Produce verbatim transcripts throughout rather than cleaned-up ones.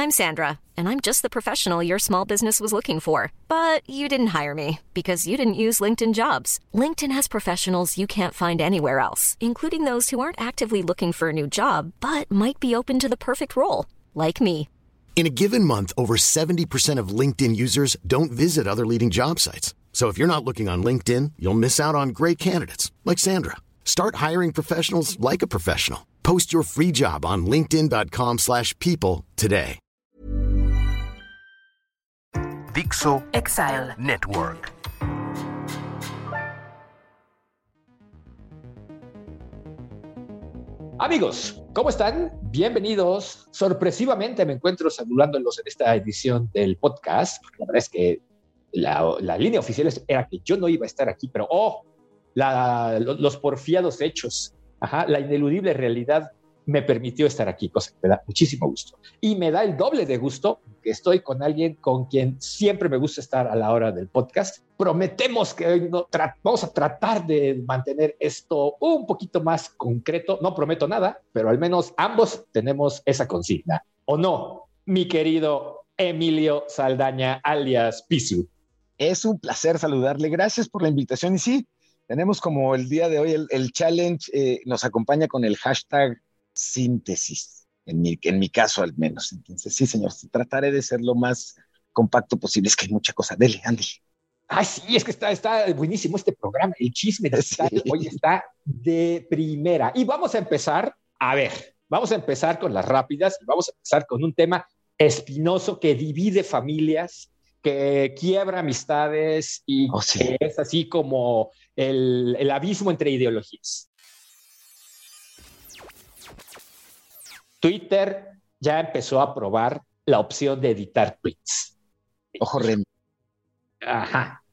I'm Sandra, and I'm just the professional your small business was looking for. But you didn't hire me because you didn't use LinkedIn Jobs. LinkedIn has professionals you can't find anywhere else, including those who aren't actively looking for a new job, but might be open to the perfect role, like me. In a given month, over seventy percent of LinkedIn users don't visit other leading job sites. So if you're not looking on LinkedIn, you'll miss out on great candidates like Sandra. Start hiring professionals like a professional. Post your free job on linkedin.com slash people today. Dixo Exile Network. Amigos, ¿cómo están? Bienvenidos. Sorpresivamente me encuentro saludándolos en esta edición del podcast. La verdad es que la, la línea oficial era que yo no iba a estar aquí, pero oh, la, los porfiados hechos, ajá, la ineludible realidad me permitió estar aquí, cosa que me da muchísimo gusto. Y me da el doble de gusto que estoy con alguien con quien siempre me gusta estar a la hora del podcast. Prometemos que hoy no tra- vamos a tratar de mantener esto un poquito más concreto. No prometo nada, pero al menos ambos tenemos esa consigna. ¿O no, mi querido Emilio Saldaña, alias Pisu? Es un placer saludarle. Gracias por la invitación. Y sí, tenemos como el día de hoy el, el challenge, eh, nos acompaña con el hashtag síntesis, en mi, en mi caso al menos. Entonces, sí, señor, trataré de ser lo más compacto posible. Es que hay mucha cosa. Dele, ándale. Ay, sí, es que está, está buenísimo este programa. El chisme digital sí. Hoy está de primera. Y vamos a empezar, a ver, vamos a empezar con las rápidas y vamos a empezar con un tema espinoso que divide familias, que quiebra amistades y oh, sí. que es así como el, el abismo entre ideologías. Twitter ya empezó a probar la opción de editar tweets. Ojo, Remy. Ajá.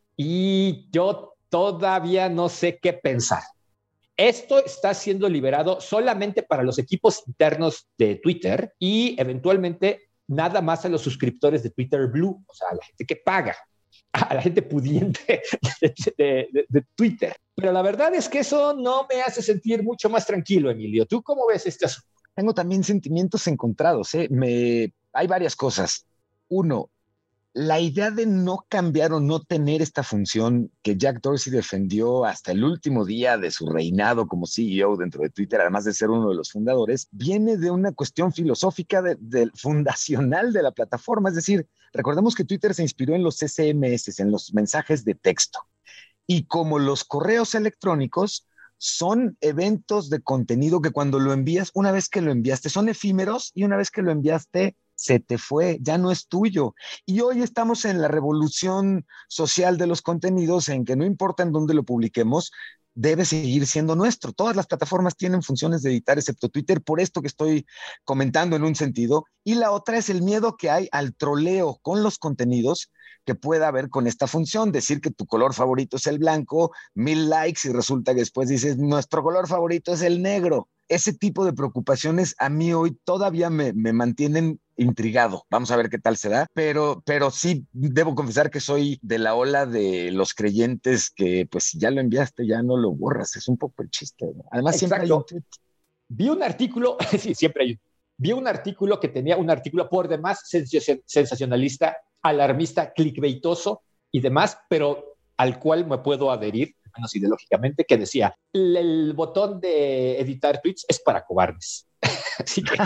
Y yo todavía no sé qué pensar. Esto está siendo liberado solamente para los equipos internos de Twitter y eventualmente nada más a los suscriptores de Twitter Blue, o sea, a la gente que paga, a la gente pudiente de, de, de, de Twitter. Pero la verdad es que eso no me hace sentir mucho más tranquilo, Emilio. ¿Tú cómo ves este asunto? Tengo también sentimientos encontrados, ¿eh? Me... Hay varias cosas. Uno, la idea de no cambiar o no tener esta función que Jack Dorsey defendió hasta el último día de su reinado como C E O dentro de Twitter, además de ser uno de los fundadores, viene de una cuestión filosófica de, de, fundacional de la plataforma. Es decir, recordemos que Twitter se inspiró en los S M S, en los mensajes de texto. Y como los correos electrónicos son eventos de contenido que cuando lo envías, una vez que lo enviaste, son efímeros y una vez que lo enviaste, se te fue, ya no es tuyo. Y hoy estamos en la revolución social de los contenidos en que no importa en dónde lo publiquemos, debe seguir siendo nuestro. Todas las plataformas tienen funciones de editar, excepto Twitter, por esto que estoy comentando en un sentido. Y la otra es el miedo que hay al troleo con los contenidos que pueda haber con esta función. Decir que tu color favorito es el blanco, mil likes y resulta que después dices, nuestro color favorito es el negro. Ese tipo de preocupaciones a mí hoy todavía me, me mantienen intrigado. Vamos a ver qué tal se da, pero, pero sí debo confesar que soy de la ola de los creyentes que pues si ya lo enviaste ya no lo borras. Es un poco el chiste, ¿no? Además siempre hay un tweet. Vi un artículo, sí, siempre hay, vi un artículo que tenía un artículo por demás sensacionalista, alarmista, clickbaitoso y demás, pero al cual me puedo adherir, menos ideológicamente, que decía, el, el botón de editar tweets es para cobardes. Así que...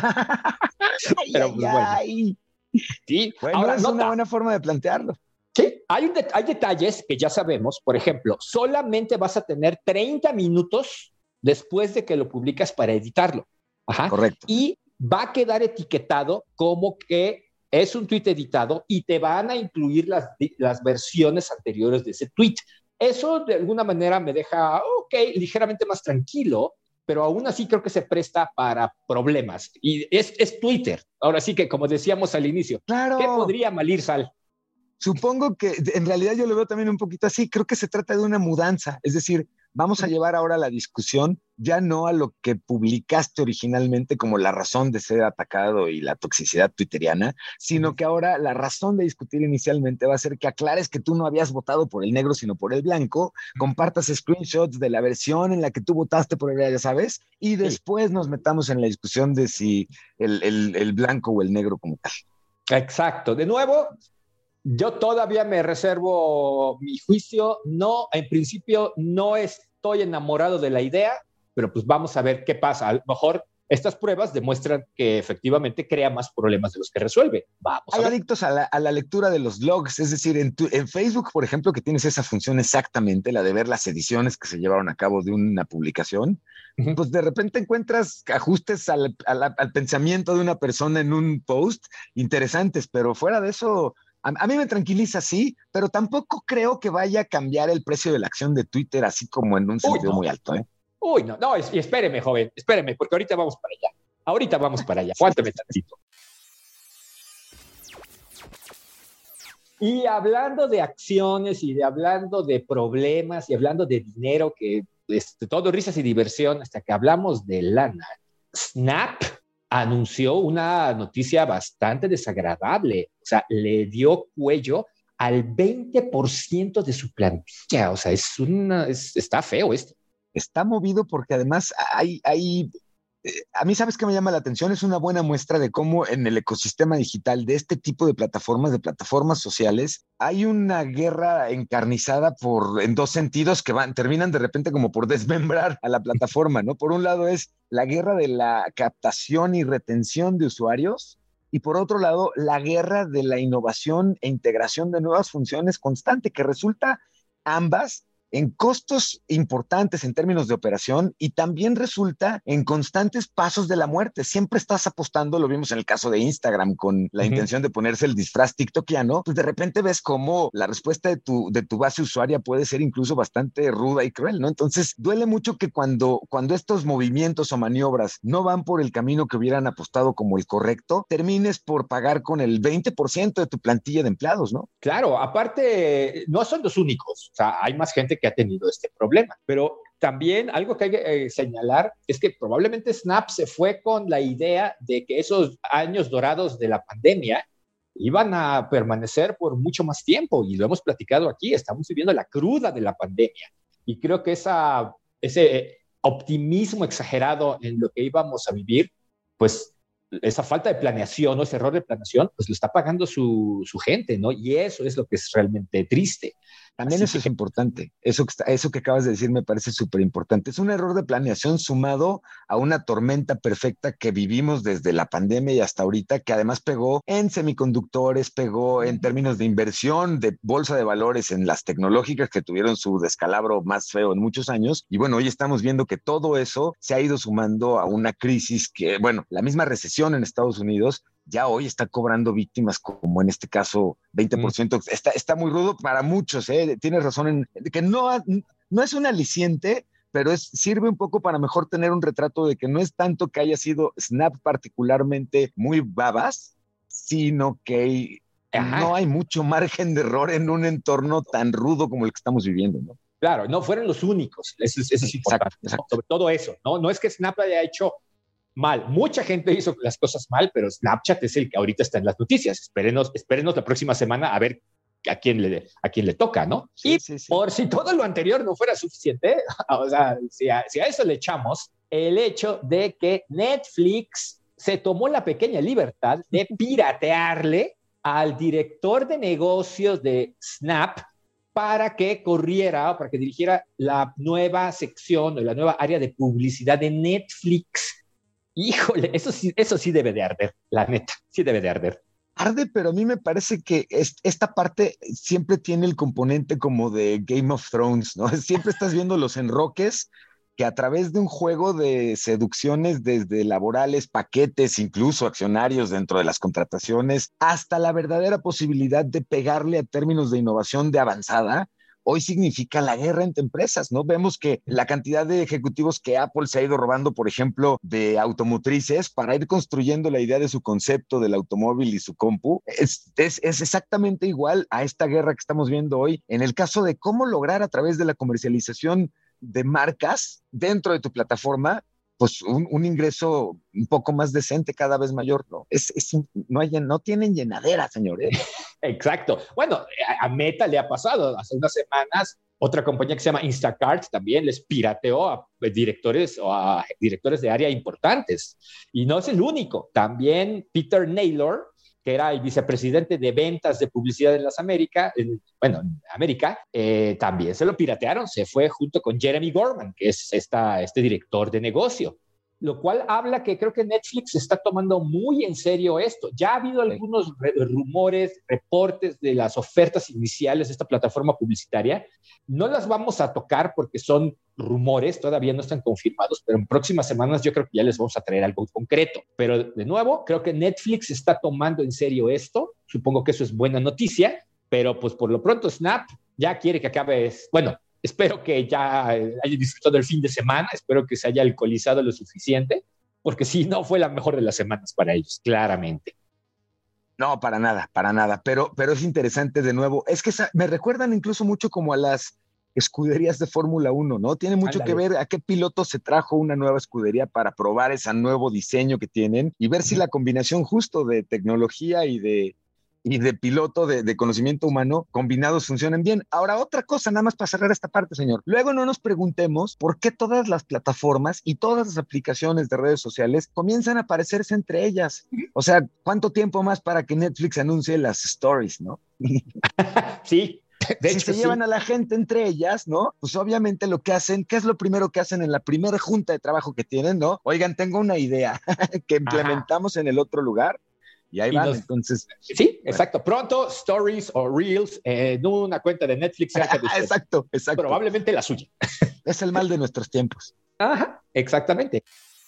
pero pues, bueno. Sí, bueno, ahora es nota. Una buena forma de plantearlo. Sí, hay, un de, hay detalles que ya sabemos. Por ejemplo, solamente vas a tener treinta minutos después de que lo publicas para editarlo. Ajá. Correcto. Y va a quedar etiquetado como que es un tweet editado y te van a incluir las, las versiones anteriores de ese tweet. Eso de alguna manera me deja, ok, ligeramente más tranquilo, pero aún así creo que se presta para problemas. Y es, es Twitter. Ahora sí que, como decíamos al inicio, claro. ¿Qué podría mal ir, Sal? Supongo que en realidad yo lo veo también un poquito así. Creo que se trata de una mudanza. Es decir, vamos a llevar ahora la discusión ya no a lo que publicaste originalmente como la razón de ser atacado y la toxicidad twitteriana, sino que ahora la razón de discutir inicialmente va a ser que aclares que tú no habías votado por el negro, sino por el blanco, compartas screenshots de la versión en la que tú votaste por el, ya sabes, y después nos metamos en la discusión de si el, el, el blanco o el negro como tal. Exacto. De nuevo, yo todavía me reservo mi juicio. No, en principio no estoy enamorado de la idea, pero pues vamos a ver qué pasa. A lo mejor estas pruebas demuestran que efectivamente crea más problemas de los que resuelve. Vamos Hay adictos a la, a la lectura de los logs, es decir, en, tu, en Facebook, por ejemplo, que tienes esa función exactamente, la de ver las ediciones que se llevaron a cabo de una publicación, uh-huh. Pues de repente encuentras ajustes al, al, al pensamiento de una persona en un post interesantes, pero fuera de eso... A, a mí me tranquiliza, sí, pero tampoco creo que vaya a cambiar el precio de la acción de Twitter así como en un sentido Uy, no. muy alto, ¿eh? Uy, no, no, es, y espéreme, joven, espéreme, porque ahorita vamos para allá. Ahorita vamos para allá. Aguántame tantito. Y hablando de acciones y de hablando de problemas y hablando de dinero, que es todo risas y diversión, hasta que hablamos de lana, Snap anunció una noticia bastante desagradable. O sea, le dio cuello al veinte por ciento de su plantilla. O sea, es una, es, está feo esto. Está movido porque además hay, hay eh, a mí, ¿sabes qué me llama la atención? Es una buena muestra de cómo en el ecosistema digital de este tipo de plataformas, de plataformas sociales, hay una guerra encarnizada por, en dos sentidos que van, terminan de repente como por desmembrar a la plataforma, ¿no? Por un lado es la guerra de la captación y retención de usuarios, y por otro lado, la guerra de la innovación e integración de nuevas funciones constante, que resulta ambas en costos importantes en términos de operación y también resulta en constantes pasos de la muerte. Siempre estás apostando, lo vimos en el caso de Instagram, con la uh-huh. intención de ponerse el disfraz tiktokiano, pues de repente ves cómo la respuesta de tu, de tu base usuaria puede ser incluso bastante ruda y cruel, ¿no? Entonces, duele mucho que cuando, cuando estos movimientos o maniobras no van por el camino que hubieran apostado como el correcto, termines por pagar con el veinte por ciento de tu plantilla de empleados, ¿no? Claro, aparte, no son los únicos, o sea, hay más gente que ha tenido este problema, pero también algo que hay que eh, señalar es que probablemente Snap se fue con la idea de que esos años dorados de la pandemia iban a permanecer por mucho más tiempo, y lo hemos platicado aquí, estamos viviendo la cruda de la pandemia, y creo que esa, ese optimismo exagerado en lo que íbamos a vivir, pues esa falta de planeación o ese error de planeación, pues lo está pagando su, su gente, ¿no? Y eso es lo que es realmente triste. También Así eso que... es importante. Eso que, está, eso que acabas de decir me parece súper importante. Es un error de planeación sumado a una tormenta perfecta que vivimos desde la pandemia y hasta ahorita, que además pegó en semiconductores, pegó en términos de inversión, de bolsa de valores en las tecnológicas que tuvieron su descalabro más feo en muchos años. Y bueno, hoy estamos viendo que todo eso se ha ido sumando a una crisis que, bueno, la misma recesión en Estados Unidos ya hoy está cobrando víctimas, como en este caso veinte por ciento. Mm. Está, está muy rudo para muchos, ¿eh? Tienes razón en que no, no es un aliciente, pero es, sirve un poco para mejor tener un retrato de que no es tanto que haya sido Snap particularmente muy babas, sino que Ajá. no hay mucho margen de error en un entorno tan rudo como el que estamos viviendo, ¿no? Claro, no fueron los únicos, eso, eso es importante, exacto, exacto. ¿no? Sobre todo eso, ¿no? No es que Snap haya hecho mal. Mucha gente hizo las cosas mal, pero Snapchat es el que ahorita está en las noticias. Espérenos, espérenos la próxima semana a ver a quién le, a quién le toca, ¿no? Sí, y sí, sí. Por si todo lo anterior no fuera suficiente, o sea, si a, si a eso le echamos el hecho de que Netflix se tomó la pequeña libertad de piratearle al director de negocios de Snap para que corriera, para que dirigiera la nueva sección o la nueva área de publicidad de Netflix. Híjole, eso sí, eso sí debe de arder, la neta, sí debe de arder. Arde, pero a mí me parece que es, esta parte siempre tiene el componente como de Game of Thrones, ¿no? Siempre estás viendo los enroques que a través de un juego de seducciones desde laborales, paquetes, incluso accionarios dentro de las contrataciones, hasta la verdadera posibilidad de pegarle a términos de innovación de avanzada, hoy significa la guerra entre empresas, ¿no? Vemos que la cantidad de ejecutivos que Apple se ha ido robando, por ejemplo, de automotrices para ir construyendo la idea de su concepto del automóvil y su compu, es, es, es exactamente igual a esta guerra que estamos viendo hoy en el caso de cómo lograr a través de la comercialización de marcas dentro de tu plataforma, pues un, un ingreso un poco más decente, cada vez mayor, ¿no? Es, es, no, hay, no tienen llenadera, señores. Exacto. Bueno, a, a Meta le ha pasado hace unas semanas. Otra compañía que se llama Instacart también les pirateó a directores o a directores de área importantes. Y no es el único. También Peter Naylor, que era el vicepresidente de ventas de publicidad en las Américas, en, bueno, en América, eh, también se lo piratearon. Se fue junto con Jeremy Gorman, que es esta, este director de negocio. Lo cual habla que creo que Netflix está tomando muy en serio esto. Ya ha habido algunos re- rumores, reportes de las ofertas iniciales de esta plataforma publicitaria. No las vamos a tocar porque son rumores, todavía no están confirmados, pero en próximas semanas yo creo que ya les vamos a traer algo concreto. Pero de nuevo, creo que Netflix está tomando en serio esto. Supongo que eso es buena noticia, pero pues por lo pronto Snap ya quiere que acabe, bueno, espero que ya haya disfrutado el fin de semana, espero que se haya alcoholizado lo suficiente, porque si no fue la mejor de las semanas para ellos, claramente. No, para nada, para nada, pero, pero es interesante de nuevo. Es que esa, me recuerdan incluso mucho como a las escuderías de Fórmula uno, ¿no? Tiene mucho Ándale. que ver a qué piloto se trajo una nueva escudería para probar ese nuevo diseño que tienen y ver uh-huh. si la combinación justo de tecnología y de y de piloto, de, de conocimiento humano, combinados funcionan bien. Ahora, otra cosa, nada más para cerrar esta parte, señor. Luego no nos preguntemos por qué todas las plataformas y todas las aplicaciones de redes sociales comienzan a parecerse entre ellas. O sea, ¿cuánto tiempo más para que Netflix anuncie las stories, no? Sí. De si hecho, se sí. llevan a la gente entre ellas, ¿no? Pues obviamente lo que hacen, ¿qué es lo primero que hacen en la primera junta de trabajo que tienen, no? Oigan, tengo una idea que implementamos Ajá. en el otro lugar. Y ahí y van, nos, entonces. Sí, bueno. exacto. Pronto, stories o reels en una cuenta de Netflix cerca de ustedes. Exacto, exacto. Probablemente la suya. Es el mal de nuestros tiempos. Ajá, exactamente.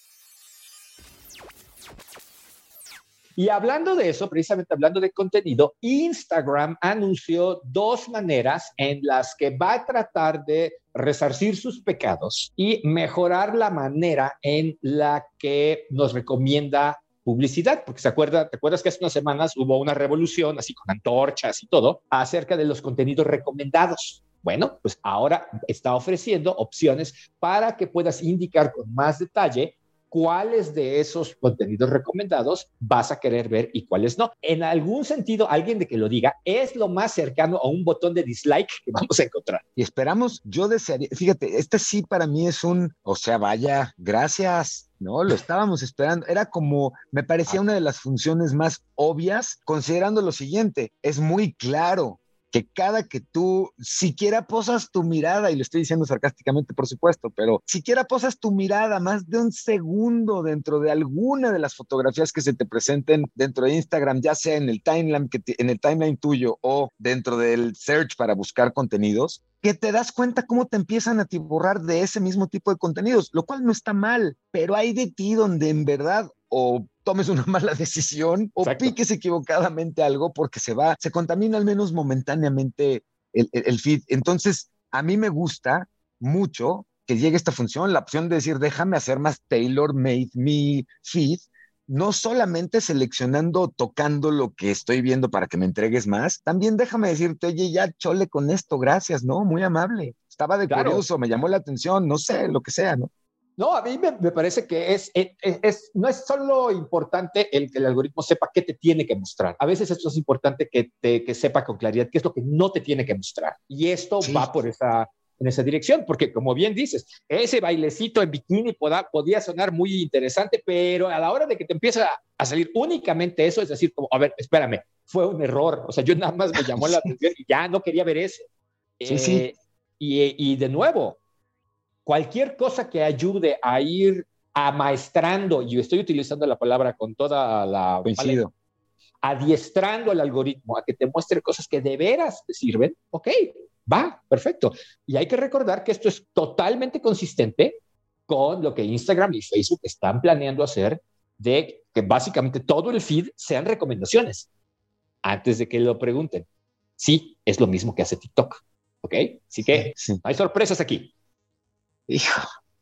Y hablando de eso, precisamente hablando de contenido, Instagram anunció dos maneras en las que va a tratar de resarcir sus pecados y mejorar la manera en la que nos recomienda publicidad, porque se acuerda, ¿te acuerdas que hace unas semanas hubo una revolución así con antorchas y todo acerca de los contenidos recomendados? Bueno, pues ahora está ofreciendo opciones para que puedas indicar con más detalle cuáles de esos contenidos recomendados vas a querer ver y cuáles no. En algún sentido, alguien de que lo diga es lo más cercano a un botón de dislike que vamos a encontrar. Y esperamos, yo desearía, fíjate, este sí para mí es un, o sea, vaya, gracias, ¿no? Lo estábamos esperando. Era como, me parecía una de las funciones más obvias, considerando lo siguiente, es muy claro que cada que tú siquiera posas tu mirada, y lo estoy diciendo sarcásticamente, por supuesto, pero siquiera posas tu mirada más de un segundo dentro de alguna de las fotografías que se te presenten dentro de Instagram, ya sea en el timeline, que te, en el timeline tuyo o dentro del search para buscar contenidos, que te das cuenta cómo te empiezan a atiborrar de ese mismo tipo de contenidos, lo cual no está mal, pero hay de ti donde en verdad o tomes una mala decisión o Exacto. piques equivocadamente algo porque se va, se contamina al menos momentáneamente el, el, el feed. Entonces, a mí me gusta mucho que llegue esta función, la opción de decir, déjame hacer más tailor-made mi feed, no solamente seleccionando, tocando lo que estoy viendo para que me entregues más, también déjame decirte, oye, ya chole con esto, gracias, ¿no? Muy amable. Estaba de claro. curioso, me llamó la atención, no sé, lo que sea, ¿no? No, a mí me, me parece que es, es, es, no es solo importante el que el algoritmo sepa qué te tiene que mostrar. A veces esto es importante que, te, que sepa con claridad qué es lo que no te tiene que mostrar. Y esto sí. va por esa, en esa dirección, porque como bien dices, ese bailecito en bikini poda, podía sonar muy interesante, pero a la hora de que te empieza a, a salir únicamente eso, es decir, como, a ver, espérame, fue un error. O sea, yo nada más me llamó la atención y ya no quería ver eso. Sí, eh, sí. Y, y de nuevo, cualquier cosa que ayude a ir amaestrando, y estoy utilizando la palabra con toda la... Coincido. Adiestrando al algoritmo a que te muestre cosas que de veras te sirven, ok, va, perfecto. Y hay que recordar que esto es totalmente consistente con lo que Instagram y Facebook están planeando hacer, de que básicamente todo el feed sean recomendaciones. Antes de que lo pregunten. Sí, es lo mismo que hace TikTok, ok. Así que sí, sí. hay sorpresas aquí. Hijo,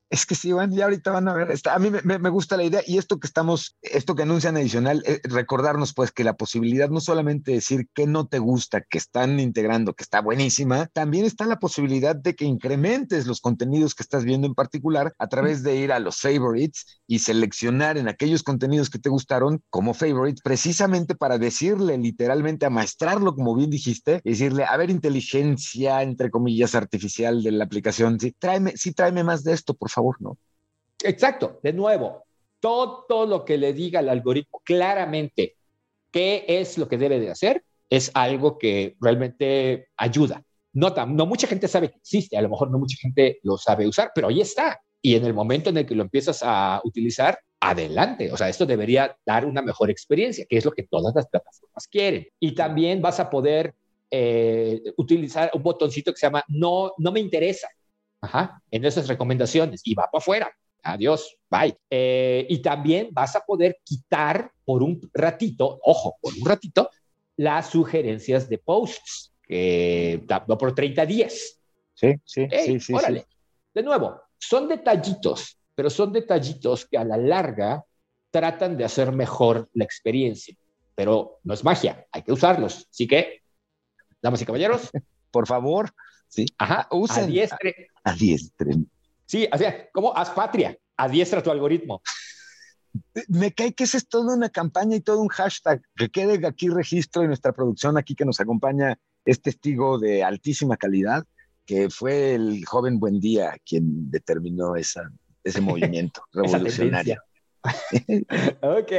Es que sí, van, ya ahorita van a ver. Está, a mí me, me gusta la idea y esto que estamos, esto que anuncian adicional, eh, recordarnos pues que la posibilidad no solamente decir que no te gusta, que están integrando, que está buenísima, también está la posibilidad de que incrementes los contenidos que estás viendo en particular a través de ir a los favorites y seleccionar en aquellos contenidos que te gustaron como favorites, precisamente para decirle literalmente, amaestrarlo, como bien dijiste, y decirle, a ver, inteligencia, entre comillas, artificial de la aplicación, sí, tráeme, sí, tráeme más de esto, por favor. Favor, ¿no? Exacto, de nuevo, todo lo que le diga al algoritmo claramente qué es lo que debe de hacer es algo que realmente ayuda. No, no mucha gente sabe que existe, a lo mejor no mucha gente lo sabe usar, pero ahí está. Y en el momento en el que lo empiezas a utilizar, adelante. O sea, esto debería dar una mejor experiencia, que es lo que todas las plataformas quieren. Y también vas a poder eh, utilizar un botoncito que se llama no, no me interesa. Ajá, en esas recomendaciones y va para afuera. Adiós, bye. Eh, y también vas a poder quitar por un ratito, ojo, por un ratito, las sugerencias de posts, que no por treinta días. Sí, sí, hey, sí, sí. Órale. Sí. De nuevo, son detallitos, pero son detallitos que a la larga tratan de hacer mejor la experiencia. Pero no es magia, hay que usarlos. Así que, damas y caballeros, por favor. Sí. Ajá, usen. Adiestre. Adiestre. Sí, o sea, ¿cómo? Haz patria, adiestra tu algoritmo. Me cae que esa es toda una campaña y todo un hashtag. Que quede aquí registro en nuestra producción aquí que nos acompaña es testigo de altísima calidad, que fue el joven Buendía quien determinó esa, ese movimiento revolucionario. Ok.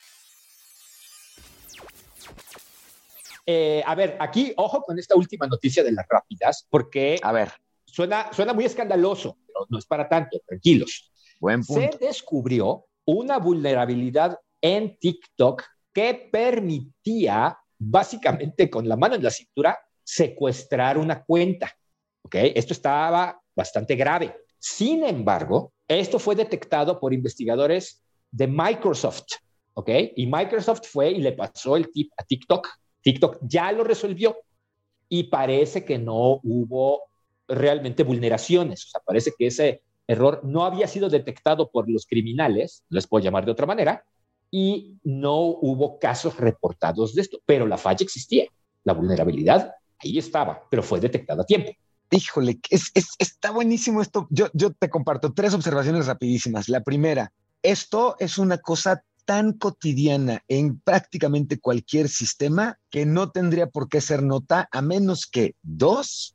Eh, a ver, aquí, ojo con esta última noticia de las rápidas, porque a ver. Suena, suena muy escandaloso, pero no es para tanto, tranquilos. Buen punto. Se descubrió una vulnerabilidad en TikTok que permitía, básicamente con la mano en la cintura, secuestrar una cuenta. ¿Okay? Esto estaba bastante grave. Sin embargo, esto fue detectado por investigadores de Microsoft. ¿Okay? Y Microsoft fue y le pasó el tip a TikTok. TikTok ya lo resolvió y parece que no hubo realmente vulneraciones. O sea, parece que ese error no había sido detectado por los criminales, les puedo llamar de otra manera, y no hubo casos reportados de esto, pero la falla existía. La vulnerabilidad ahí estaba, pero fue detectada a tiempo. Híjole, es, es, está buenísimo esto. Yo, yo te comparto tres observaciones rapidísimas. La primera, esto es una cosa tan cotidiana en prácticamente cualquier sistema que no tendría por qué ser nota, a menos que, dos,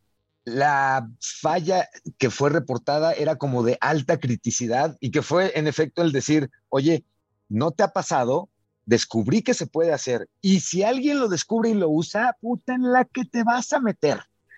la falla que fue reportada era como de alta criticidad y que fue en efecto el decir, oye, ¿no te ha pasado? Descubrí que se puede hacer. Y si alguien lo descubre y lo usa, puta en la que te vas a meter.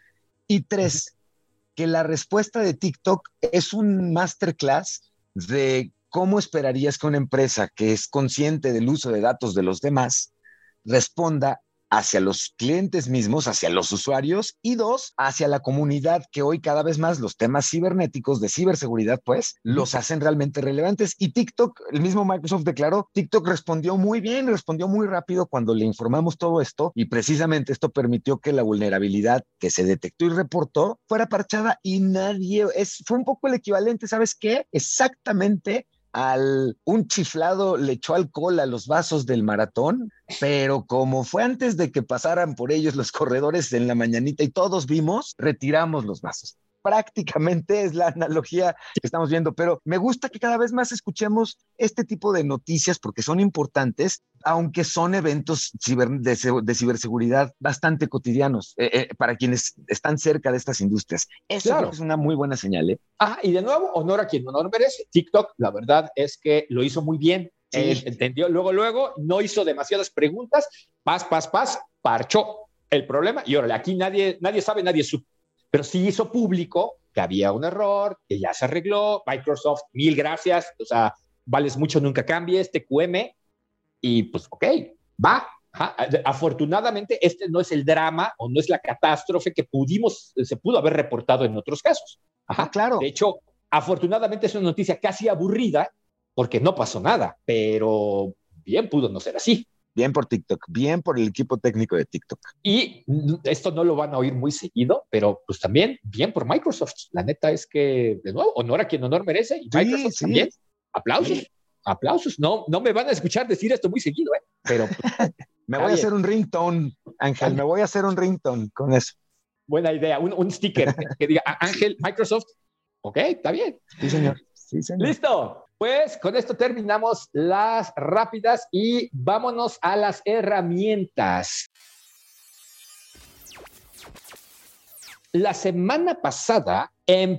Y tres, que la respuesta de TikTok es un masterclass de cómo esperarías que una empresa que es consciente del uso de datos de los demás responda hacia los clientes mismos, hacia los usuarios, y dos, hacia la comunidad, que hoy cada vez más los temas cibernéticos de ciberseguridad, pues, los hacen realmente relevantes. Y TikTok, el mismo Microsoft declaró, TikTok respondió muy bien, respondió muy rápido cuando le informamos todo esto, y precisamente esto permitió que la vulnerabilidad que se detectó y reportó fuera parchada y nadie, es, fue un poco el equivalente, ¿sabes qué? Exactamente al un chiflado le echó alcohol a los vasos del maratón, pero como fue antes de que pasaran por ellos los corredores en la mañanita y todos vimos, retiramos los vasos. Prácticamente es la analogía que estamos viendo, pero me gusta que cada vez más escuchemos este tipo de noticias porque son importantes, aunque son eventos ciber, de, de ciberseguridad bastante cotidianos eh, eh, para quienes están cerca de estas industrias. Eso claro. Es una muy buena señal. ¿eh? Ah, y de nuevo, honor a quien honor merece. TikTok, la verdad es que lo hizo muy bien. Sí. Él entendió, luego, luego, no hizo demasiadas preguntas, paz, paz, paz, parchó el problema y órale, aquí nadie, nadie sabe, nadie supo. Pero sí hizo público que había un error, que ya se arregló. Microsoft, mil gracias. O sea, vales mucho, nunca cambies, T Q M. Y pues, ok, va. Ajá. Afortunadamente, este no es el drama o no es la catástrofe que pudimos, se pudo haber reportado en otros casos. Ajá, ah, claro. De hecho, afortunadamente es una noticia casi aburrida porque no pasó nada, pero bien pudo no ser así. bien por TikTok, bien por el equipo técnico de TikTok. Y esto no lo van a oír muy seguido, pero pues también bien por Microsoft. La neta es que, de nuevo, honor a quien honor merece, y Microsoft sí, sí. también. Aplausos, sí. aplausos. No, no me van a escuchar decir esto muy seguido, ¿eh? Pero pues, me voy a hacer un ringtone, Ángel, me voy a hacer un ringtone con eso. Buena idea, un, un sticker que, que diga Ángel, Microsoft. Ok, está bien. Sí, señor. Sí, señor. Listo. Pues con esto terminamos las rápidas y vámonos a las herramientas. La semana pasada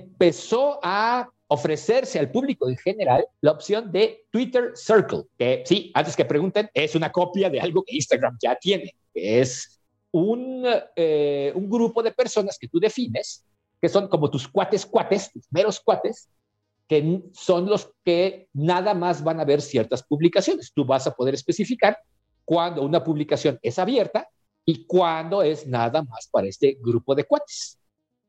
empezó a ofrecerse al público en general la opción de Twitter Circle, que sí, antes que pregunten, es una copia de algo que Instagram ya tiene, que es un, eh, un grupo de personas que tú defines, que son como tus cuates cuates, tus meros cuates, que son los que nada más van a ver ciertas publicaciones. Tú vas a poder especificar cuándo una publicación es abierta y cuándo es nada más para este grupo de cuates.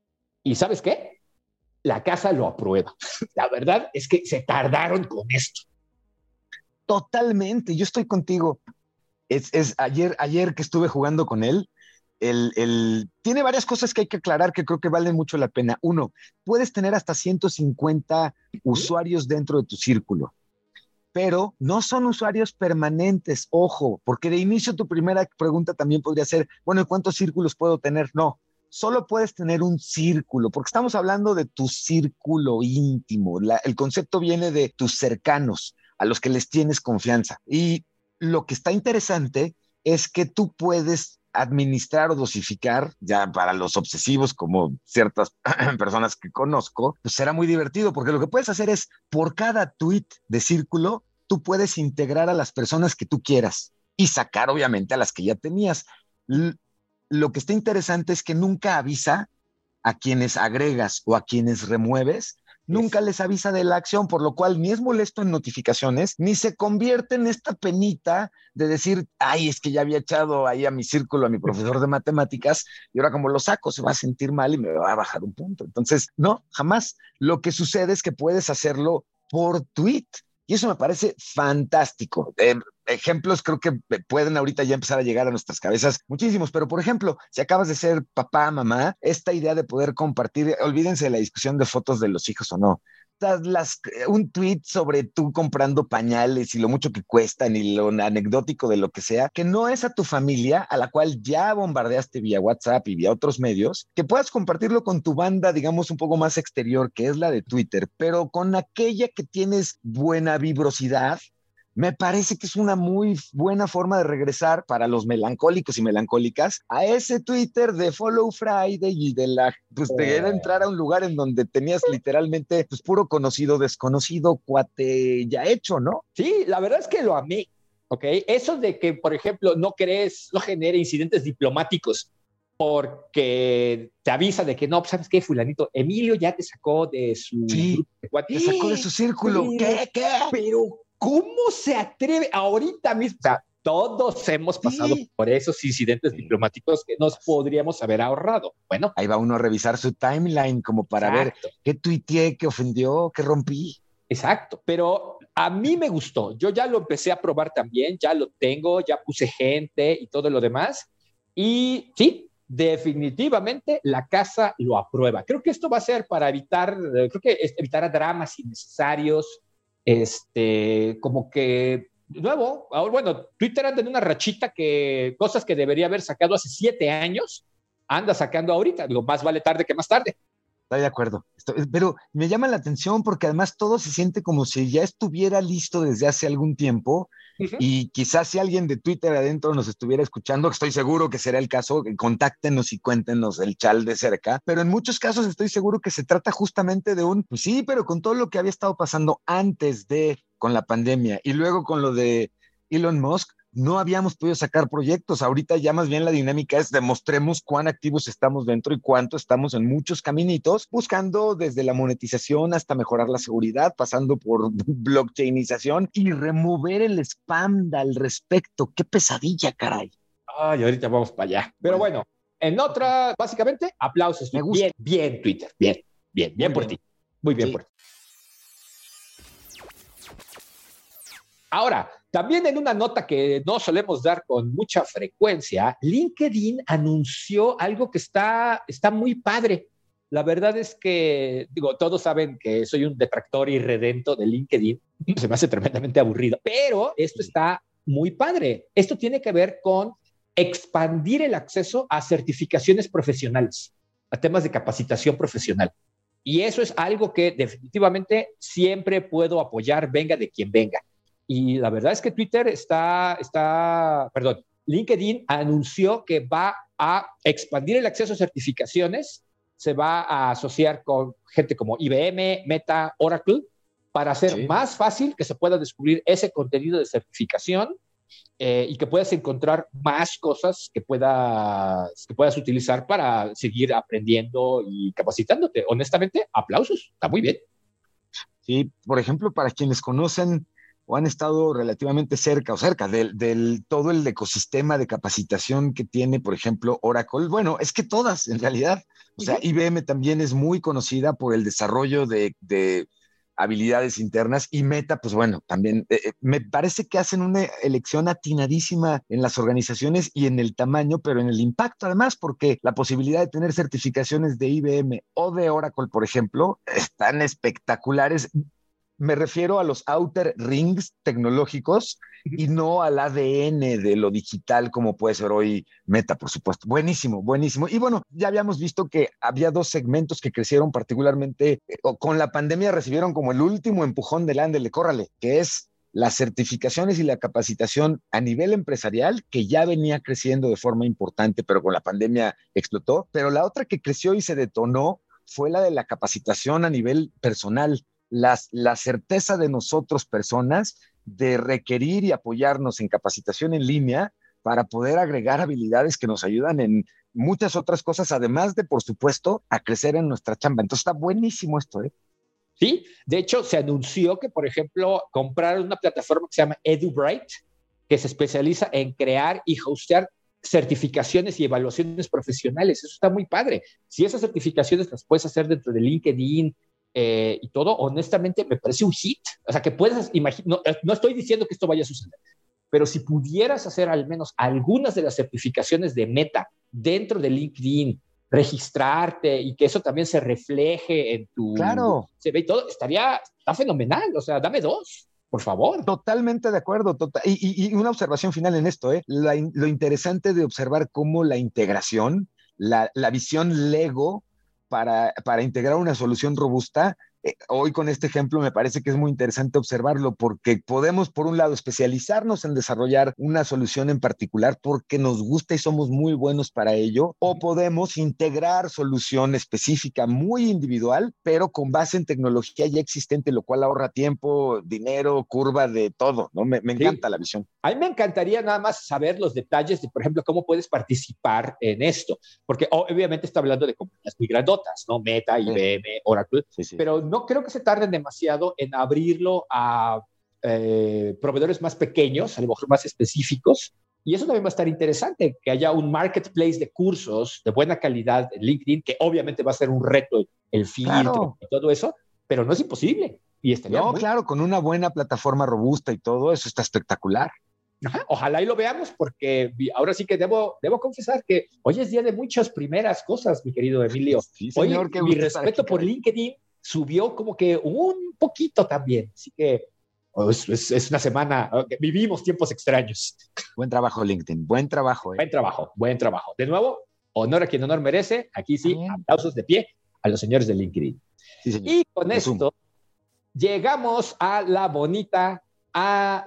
¿Y sabes qué? La casa lo aprueba. La verdad es que se tardaron con esto. Totalmente, yo estoy contigo. Es, es ayer, ayer que estuve jugando con él, El, el, tiene varias cosas que hay que aclarar que creo que valen mucho la pena. Uno, puedes tener hasta ciento cincuenta usuarios dentro de tu círculo, pero no son usuarios permanentes, ojo, porque de inicio tu primera pregunta también podría ser, bueno, ¿cuántos círculos puedo tener? No, solo puedes tener un círculo, porque estamos hablando de tu círculo íntimo. La, el concepto viene de tus cercanos, a los que les tienes confianza. Y lo que está interesante es que tú puedes administrar o dosificar, ya para los obsesivos como ciertas personas que conozco, pues será muy divertido, porque lo que puedes hacer es, por cada tweet de círculo, tú puedes integrar a las personas que tú quieras y sacar obviamente a las que ya tenías. L- lo que está interesante es que nunca avisa a quienes agregas o a quienes remueves, nunca les avisa de la acción, por lo cual ni es molesto en notificaciones, ni se convierte en esta penita de decir, ay, es que ya había echado ahí a mi círculo, a mi profesor de matemáticas, y ahora como lo saco, se va a sentir mal y me va a bajar un punto. Entonces, no, jamás. Lo que sucede es que puedes hacerlo por tweet, y eso me parece fantástico. Eh, ejemplos creo que pueden ahorita ya empezar a llegar a nuestras cabezas muchísimos, pero por ejemplo, si acabas de ser papá, mamá, esta idea de poder compartir, olvídense de la discusión de fotos de los hijos o no, las, un tweet sobre tú comprando pañales y lo mucho que cuestan y lo anecdótico de lo que sea, que no es a tu familia, a la cual ya bombardeaste vía WhatsApp y vía otros medios, que puedas compartirlo con tu banda, digamos, un poco más exterior, que es la de Twitter, pero con aquella que tienes buena vibrosidad. Me parece que es una muy buena forma de regresar para los melancólicos y melancólicas a ese Twitter de Follow Friday y de la, pues de entrar a un lugar en donde tenías literalmente pues puro conocido, desconocido, cuate ya hecho, ¿no? Sí, la verdad es que lo amé, ¿ok? Eso de que, por ejemplo, no crees, no genere incidentes diplomáticos porque te avisa de que no, ¿sabes qué, fulanito? Emilio ya te sacó de su... Sí, te sacó de su círculo. Pero, ¿Qué? ¿Qué? Pero ¿cómo se atreve ahorita mismo? O sea, todos hemos pasado sí. por esos incidentes sí. diplomáticos que nos podríamos haber ahorrado. Bueno. Ahí va uno a revisar su timeline como para Exacto. ver qué tuiteé, qué ofendió, qué rompí. Exacto, pero a mí me gustó. Yo ya lo empecé a probar también, ya lo tengo, ya puse gente y todo lo demás. Y sí, definitivamente la casa lo aprueba. Creo que esto va a ser para evitar, creo que evitará dramas innecesarios. Este, como que, de nuevo, ahora, bueno, Twitter anda en una rachita que cosas que debería haber sacado hace siete años, anda sacando ahorita. Digo, más vale tarde que más tarde. Estoy de acuerdo. Estoy, pero me llama la atención porque además todo se siente como si ya estuviera listo desde hace algún tiempo. Uh-huh. Y quizás si alguien de Twitter adentro nos estuviera escuchando, estoy seguro que será el caso, contáctenos y cuéntenos el chal de cerca, pero en muchos casos estoy seguro que se trata justamente de un, pues sí, pero con todo lo que había estado pasando antes de, con la pandemia y luego con lo de Elon Musk, no habíamos podido sacar proyectos. Ahorita ya más bien la dinámica es demostremos cuán activos estamos dentro y cuánto estamos en muchos caminitos, buscando desde la monetización hasta mejorar la seguridad, pasando por blockchainización y remover el spam al respecto. ¡Qué pesadilla, caray! Ay, ahorita vamos para allá. Pero bueno, en otra, básicamente, aplausos. Me gusta. Bien, bien, Twitter. Bien, bien, bien por bien. ti. Muy bien sí. por ti. Ahora, También en una nota que no solemos dar con mucha frecuencia, LinkedIn anunció algo que está, está muy padre. La verdad es que, digo, todos saben que soy un detractor irredento de LinkedIn. Se me hace tremendamente aburrido, pero esto está muy padre. Esto tiene que ver con expandir el acceso a certificaciones profesionales, a temas de capacitación profesional. Y eso es algo que definitivamente siempre puedo apoyar, venga de quien venga. Y la verdad es que Twitter está, está, perdón, LinkedIn anunció que va a expandir el acceso a certificaciones, se va a asociar con gente como I B M, Meta, Oracle, para hacer sí. más fácil que se pueda descubrir ese contenido de certificación eh, y que puedas encontrar más cosas que puedas, que puedas utilizar para seguir aprendiendo y capacitándote. Honestamente, aplausos, está muy bien. Sí, por ejemplo, para quienes conocen o han estado relativamente cerca o cerca del, del todo el ecosistema de capacitación que tiene, por ejemplo, Oracle. Bueno, es que todas, en realidad. O sea, I B M también es muy conocida por el desarrollo de, de habilidades internas y Meta, pues bueno, también eh, me parece que hacen una elección atinadísima en las organizaciones y en el tamaño, pero en el impacto además, porque la posibilidad de tener certificaciones de I B M o de Oracle, por ejemplo, están espectaculares. Me refiero a los outer rings tecnológicos y no al A D N de lo digital como puede ser hoy Meta, por supuesto. Buenísimo, buenísimo. Y bueno, ya habíamos visto que había dos segmentos que crecieron particularmente, eh, con la pandemia recibieron como el último empujón del ándele, córrale, que es las certificaciones y la capacitación a nivel empresarial, que ya venía creciendo de forma importante, pero con la pandemia explotó. Pero la otra que creció y se detonó fue la de la capacitación a nivel personal. Las, la certeza de nosotros personas de requerir y apoyarnos en capacitación en línea para poder agregar habilidades que nos ayudan en muchas otras cosas, además de, por supuesto, a crecer en nuestra chamba. Entonces está buenísimo esto, ¿eh? Sí, de hecho se anunció que, por ejemplo, compraron una plataforma que se llama EduBright, que se especializa en crear y hostear certificaciones y evaluaciones profesionales. Eso está muy padre. Si esas certificaciones las puedes hacer dentro de LinkedIn, Eh, y todo, honestamente me parece un hit. O sea, que puedas imaginar, no, no estoy diciendo que esto vaya a suceder, pero si pudieras hacer al menos algunas de las certificaciones de Meta dentro de LinkedIn, registrarte y que eso también se refleje en tu claro. C V y todo, estaría, está fenomenal. O sea, dame dos, por favor. Totalmente de acuerdo. Total, y, y, y una observación final en esto, ¿eh? La, lo interesante de observar cómo la integración, la, la visión Lego Para, para integrar una solución robusta, eh, hoy con este ejemplo me parece que es muy interesante observarlo porque podemos, por un lado, especializarnos en desarrollar una solución en particular porque nos gusta y somos muy buenos para ello, o podemos integrar solución específica muy individual, pero con base en tecnología ya existente, lo cual ahorra tiempo, dinero, curva de todo, ¿no? Me, me encanta sí. la visión. A mí me encantaría nada más saber los detalles de, por ejemplo, cómo puedes participar en esto, porque obviamente está hablando de compañías muy grandotas, ¿no? Meta, I B M, sí. Oracle, sí, sí. Pero no creo que se tarden demasiado en abrirlo a eh, proveedores más pequeños, a lo mejor más específicos, y eso también va a estar interesante, que haya un marketplace de cursos de buena calidad en LinkedIn, que obviamente va a ser un reto el filtro claro. y todo eso, pero no es imposible. Y no, muy... claro, con una buena plataforma robusta y todo eso está espectacular. Ajá, ojalá y lo veamos, porque ahora sí que debo, debo confesar que hoy es día de muchas primeras cosas, mi querido Emilio. Sí, señor, hoy mi respeto aquí, por LinkedIn subió como que un poquito también, así que oh, es, es una semana, okay, vivimos tiempos extraños. Buen trabajo, LinkedIn, buen trabajo. ¿eh? Buen trabajo, buen trabajo. De nuevo, honor a quien honor merece, aquí sí, Bien. aplausos de pie a los señores de LinkedIn. Sí, señor. Y con esto llegamos a la bonita, a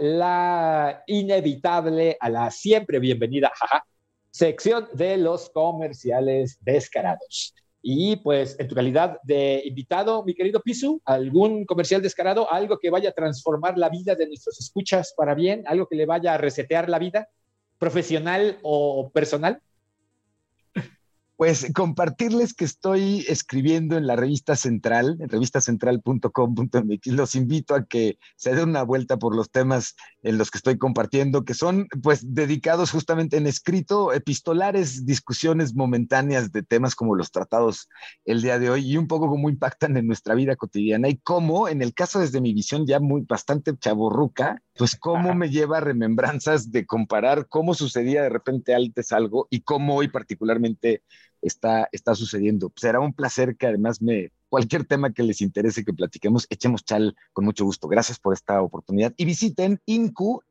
la inevitable, a la siempre bienvenida, jaja, sección de los comerciales descarados. Y pues, en tu calidad de invitado, mi querido Pisu, ¿algún comercial descarado? ¿Algo que vaya a transformar la vida de nuestros escuchas para bien? ¿Algo que le vaya a resetear la vida, profesional o personal? Pues compartirles que estoy escribiendo en la revista Central, en revista central punto com punto m x. Los invito a que se den una vuelta por los temas en los que estoy compartiendo, que son pues dedicados justamente en escrito, epistolares, discusiones momentáneas de temas como los tratados el día de hoy y un poco cómo impactan en nuestra vida cotidiana y cómo, en el caso desde mi visión ya muy bastante chavorruca, pues cómo me lleva a remembranzas de comparar cómo sucedía de repente antes algo y cómo hoy particularmente está, está sucediendo. Será un placer que además me, cualquier tema que les interese que platiquemos, echemos chal con mucho gusto. Gracias por esta oportunidad y visiten incu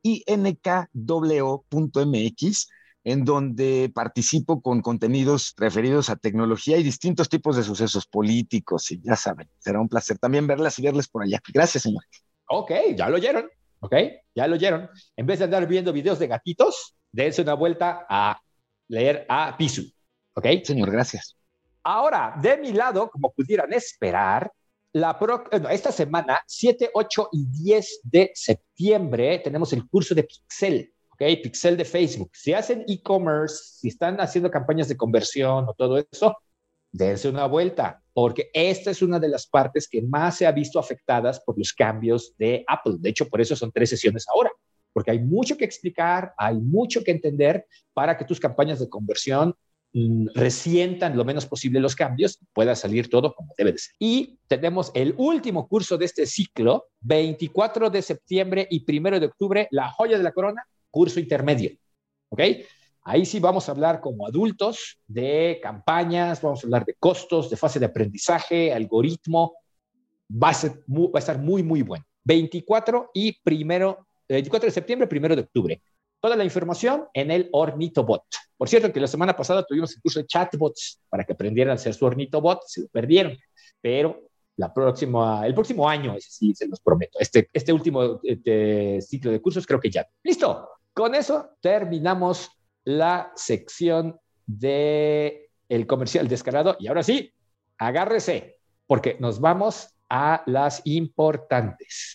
punto m x, en donde participo con contenidos referidos a tecnología y distintos tipos de sucesos políticos y ya saben, será un placer también verlas y verles por allá. Gracias, señor. Ok, ya lo oyeron, ok, ya lo oyeron. En vez de andar viendo videos de gatitos, dense una vuelta a leer a Pisu, ok. Señor, gracias. Ahora, de mi lado, como pudieran esperar, la pro, bueno, esta semana, siete, ocho y diez de septiembre, tenemos el curso de Pixel, ¿ok? Pixel de Facebook. Si hacen e-commerce, si están haciendo campañas de conversión o todo eso, dense una vuelta, porque esta es una de las partes que más se ha visto afectadas por los cambios de Apple. De hecho, por eso son tres sesiones ahora, porque hay mucho que explicar, hay mucho que entender para que tus campañas de conversión resientan lo menos posible los cambios, pueda salir todo como debe de ser. Y tenemos el último curso de este ciclo, veinticuatro de septiembre y primero de octubre, la joya de la corona, curso intermedio, ¿ok? Ahí sí vamos a hablar como adultos de campañas, vamos a hablar de costos, de fase de aprendizaje, algoritmo, va a, ser muy, va a estar muy, muy bueno. veinticuatro y primero, veinticuatro de septiembre, primero de octubre. Toda la información en el Ornitobot. Por cierto, que la semana pasada tuvimos el curso de chatbots para que aprendieran a hacer su Ornitobot, se lo perdieron, pero la próxima, el próximo año, ese sí, se los prometo, este, este último este, ciclo de cursos creo que ya. ¡Listo! Con eso terminamos la sección de el comercial descarado y ahora sí, agárrese, porque nos vamos a las importantes.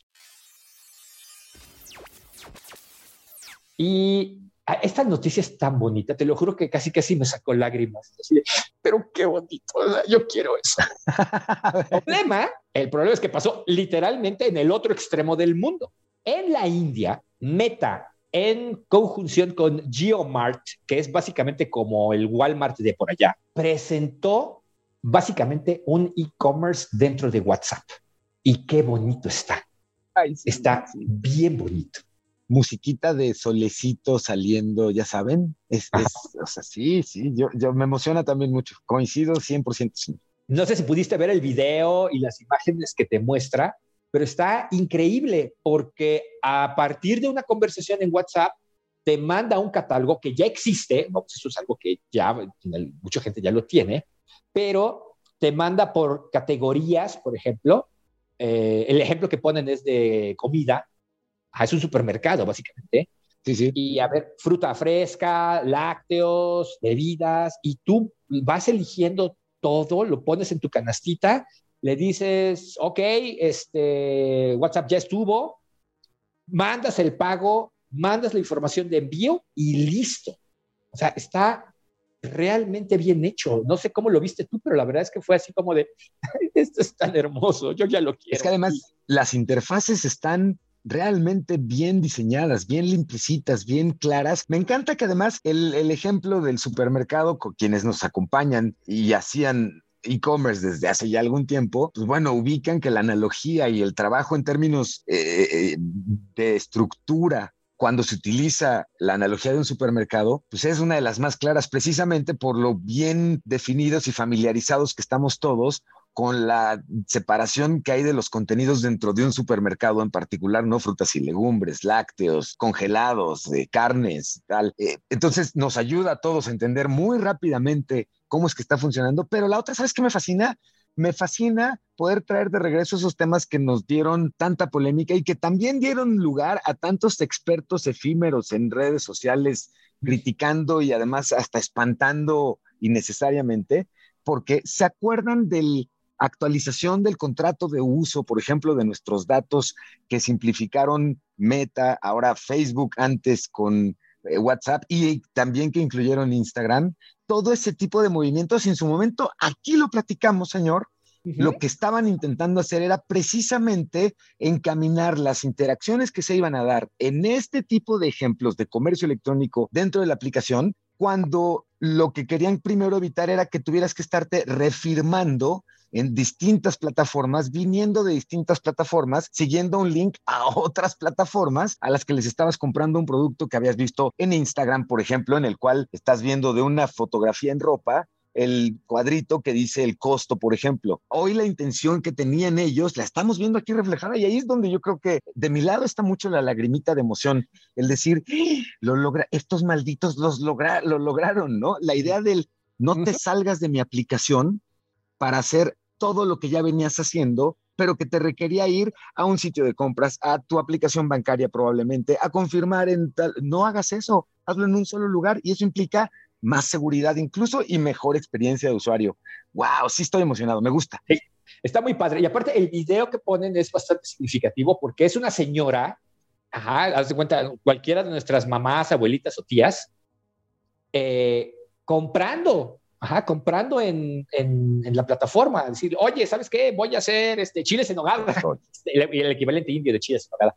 Y esta noticia es tan bonita, te lo juro que casi casi me sacó lágrimas. Así de, pero qué bonito, yo quiero eso. el, problema, el problema es que pasó literalmente en el otro extremo del mundo. En la India, Meta, en conjunción con Geomart, que es básicamente como el Walmart de por allá, presentó básicamente un e-commerce dentro de WhatsApp. Y qué bonito está. Ay, sí, está sí. bien bonito. Musiquita de solecito saliendo, ya saben, es, es o sea, sí, sí, yo, yo me emociona también mucho, coincido cien por ciento. Sí. No sé si pudiste ver el video y las imágenes que te muestra, pero está increíble porque a partir de una conversación en WhatsApp te manda un catálogo que ya existe, no, pues eso es algo que ya mucha gente ya lo tiene, pero te manda por categorías, por ejemplo, eh, el ejemplo que ponen es de comida. Ah, es un supermercado, básicamente. Sí, sí. Y a ver, fruta fresca, lácteos, bebidas, y tú vas eligiendo todo, lo pones en tu canastita, le dices, ok, este, WhatsApp ya estuvo, mandas el pago, mandas la información de envío y listo. O sea, está realmente bien hecho. No sé cómo lo viste tú, pero la verdad es que fue así como de, esto es tan hermoso, yo ya lo quiero. Es que además las interfaces están realmente bien diseñadas, bien limpiecitas, bien claras. Me encanta que además el, el ejemplo del supermercado con quienes nos acompañan y hacían e-commerce desde hace ya algún tiempo, pues bueno, ubican que la analogía y el trabajo en términos eh, de estructura cuando se utiliza la analogía de un supermercado, pues es una de las más claras precisamente por lo bien definidos y familiarizados que estamos todos con la separación que hay de los contenidos dentro de un supermercado en particular, ¿no? Frutas y legumbres, lácteos, congelados, de carnes, tal. Eh, entonces nos ayuda a todos a entender muy rápidamente cómo es que está funcionando, pero la otra, ¿sabes qué me fascina? Me fascina poder traer de regreso esos temas que nos dieron tanta polémica y que también dieron lugar a tantos expertos efímeros en redes sociales criticando y además hasta espantando innecesariamente, porque se acuerdan del actualización del contrato de uso, por ejemplo, de nuestros datos que simplificaron Meta, ahora Facebook, antes con eh, WhatsApp y también que incluyeron Instagram. Todo ese tipo de movimientos, en su momento aquí lo platicamos, señor, Uh-huh. Lo que estaban intentando hacer era precisamente encaminar las interacciones que se iban a dar en este tipo de ejemplos de comercio electrónico dentro de la aplicación, cuando lo que querían primero evitar era que tuvieras que estarte refirmando en distintas plataformas, viniendo de distintas plataformas, siguiendo un link a otras plataformas a las que les estabas comprando un producto que habías visto en Instagram, por ejemplo, en el cual estás viendo de una fotografía en ropa el cuadrito que dice el costo, por ejemplo. Hoy la intención que tenían ellos la estamos viendo aquí reflejada, y ahí es donde yo creo que de mi lado está mucho la lagrimita de emoción, el decir, lo logra, estos malditos los logra, lo lograron, ¿no? La idea del no te salgas de mi aplicación para hacer todo lo que ya venías haciendo, pero que te requería ir a un sitio de compras, a tu aplicación bancaria probablemente, a confirmar en tal. No hagas eso, hazlo en un solo lugar, y eso implica más seguridad incluso y mejor experiencia de usuario. ¡Wow! Sí estoy emocionado, me gusta. Sí, está muy padre. Y aparte el video que ponen es bastante significativo porque es una señora, ajá, haz de cuenta, cualquiera de nuestras mamás, abuelitas o tías, eh, comprando, ajá, comprando en, en, en la plataforma. Decir, oye, ¿sabes qué? Voy a hacer este, chiles en nogada. el, el equivalente indio de chiles en nogada.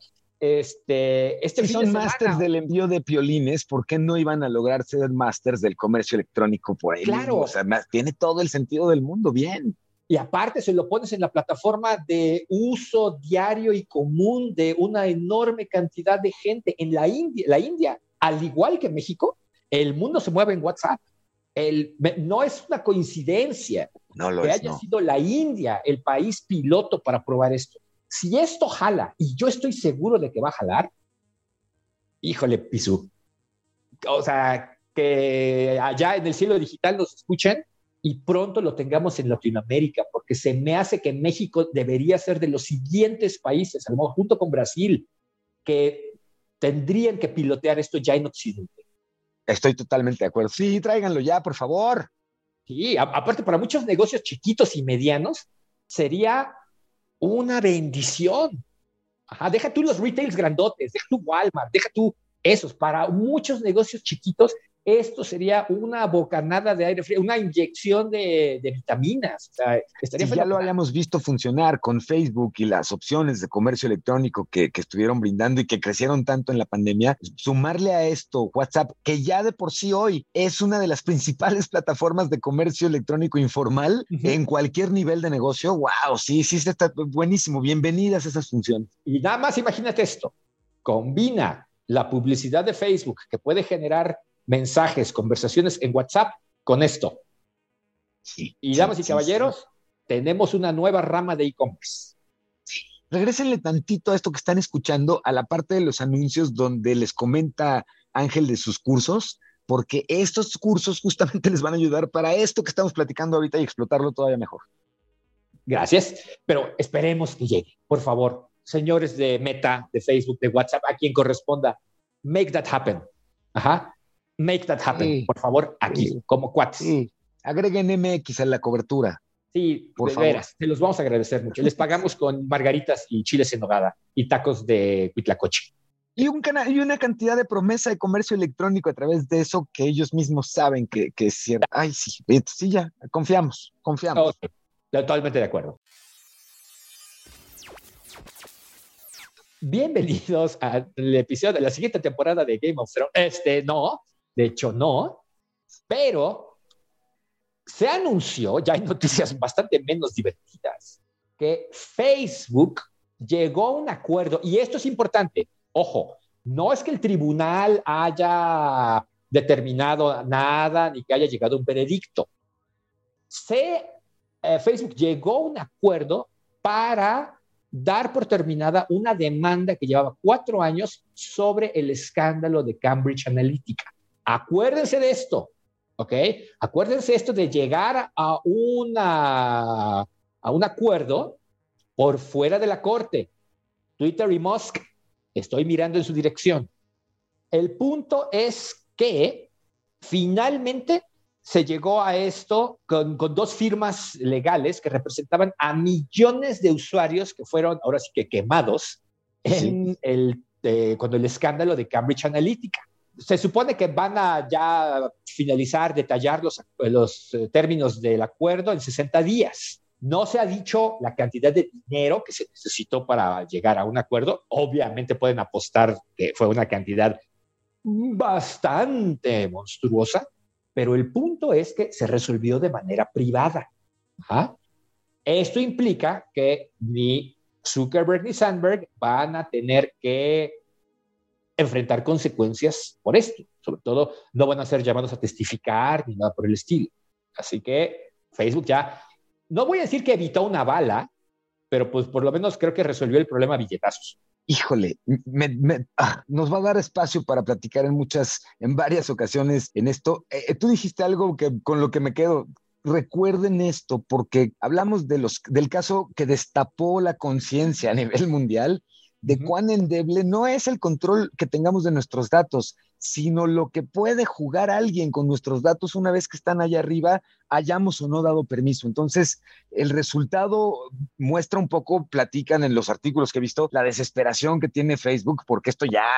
Este, este si son masters del envío de piolines, ¿por qué no iban a lograr ser masters del comercio electrónico por ahí? Claro. Mismo? O sea, tiene todo el sentido del mundo, bien. Y aparte se lo pones en la plataforma de uso diario y común de una enorme cantidad de gente. En la India, la India, al igual que México, el mundo se mueve en WhatsApp. El, no es una coincidencia no lo que es, haya no. sido la India el país piloto para probar esto. Si esto jala, y yo estoy seguro de que va a jalar, híjole, Pisu, o sea, que allá en el cielo digital nos escuchen y pronto lo tengamos en Latinoamérica, porque se me hace que México debería ser de los siguientes países, a lo mejor junto con Brasil, que tendrían que pilotear esto ya en Occidente. Estoy totalmente de acuerdo. Sí, tráiganlo ya, por favor. Sí, a- aparte para muchos negocios chiquitos y medianos sería una bendición. Ajá, deja tú los retails grandotes, deja tú Walmart, deja tú esos. Para muchos negocios chiquitos, esto sería una bocanada de aire frío, una inyección de, de vitaminas. O sea, estaría si ya lo habíamos visto funcionar con Facebook y las opciones de comercio electrónico que, que estuvieron brindando y que crecieron tanto en la pandemia, sumarle a esto WhatsApp, que ya de por sí hoy es una de las principales plataformas de comercio electrónico informal uh-huh. en cualquier nivel de negocio. ¡Wow! Sí, sí, está buenísimo. Bienvenidas esas funciones. Y nada más imagínate esto. Combina la publicidad de Facebook que puede generar mensajes, conversaciones en WhatsApp con esto. Sí, y damas sí, y caballeros, sí, sí. tenemos una nueva rama de e-commerce. Sí. Regrésenle tantito a esto que están escuchando, a la parte de los anuncios donde les comenta Ángel de sus cursos, porque estos cursos justamente les van a ayudar para esto que estamos platicando ahorita y explotarlo todavía mejor. Gracias, pero esperemos que llegue. Por favor, señores de Meta, de Facebook, de WhatsApp, a quien corresponda, make that happen. Ajá. Make that happen, sí, por favor, aquí, sí, como cuates. Sí. Agreguen M X a la cobertura. Sí, por de favor. Veras, te los vamos a agradecer mucho. Les pagamos con margaritas y chiles en nogada y tacos de huitlacoche. Y, un cana- y una cantidad de promesa de comercio electrónico a través de eso que ellos mismos saben que, que es cierto. Ay, sí, sí, ya, confiamos, confiamos. Okay. Totalmente de acuerdo. Bienvenidos al episodio de la siguiente temporada de Game of Thrones. Este, no. De hecho, no, pero se anunció, ya hay noticias bastante menos divertidas, que Facebook llegó a un acuerdo, y esto es importante, ojo, no es que el tribunal haya determinado nada, ni que haya llegado a un veredicto. Se, eh, Facebook llegó a un acuerdo para dar por terminada una demanda que llevaba cuatro años sobre el escándalo de Cambridge Analytica. Acuérdense de esto, ¿ok? Acuérdense esto de llegar a, una, a un acuerdo por fuera de la corte. Twitter y Musk, estoy mirando en su dirección. El punto es que finalmente se llegó a esto con, con dos firmas legales que representaban a millones de usuarios que fueron ahora sí que quemados en sí. el, eh, cuando el escándalo de Cambridge Analytica. Se supone que van a ya finalizar, detallar los, los eh, términos del acuerdo en sesenta días. No se ha dicho la cantidad de dinero que se necesitó para llegar a un acuerdo. Obviamente pueden apostar que fue una cantidad bastante monstruosa, pero el punto es que se resolvió de manera privada. ¿Ah? Esto implica que ni Zuckerberg ni Sandberg van a tener que enfrentar consecuencias por esto. Sobre todo, no van a ser llamados a testificar ni nada por el estilo. Así que Facebook ya, no voy a decir que evitó una bala, pero pues por lo menos creo que resolvió el problema a billetazos. Híjole, me, me, ah, nos va a dar espacio para platicar en muchas, en varias ocasiones en esto. Eh, tú dijiste algo que con lo que me quedo. Recuerden esto, porque hablamos de los, del caso que destapó la conciencia a nivel mundial de uh-huh. cuán endeble no es el control que tengamos de nuestros datos, sino lo que puede jugar alguien con nuestros datos una vez que están allá arriba, hayamos o no dado permiso. Entonces, el resultado muestra un poco, platican en los artículos que he visto, la desesperación que tiene Facebook, porque esto ya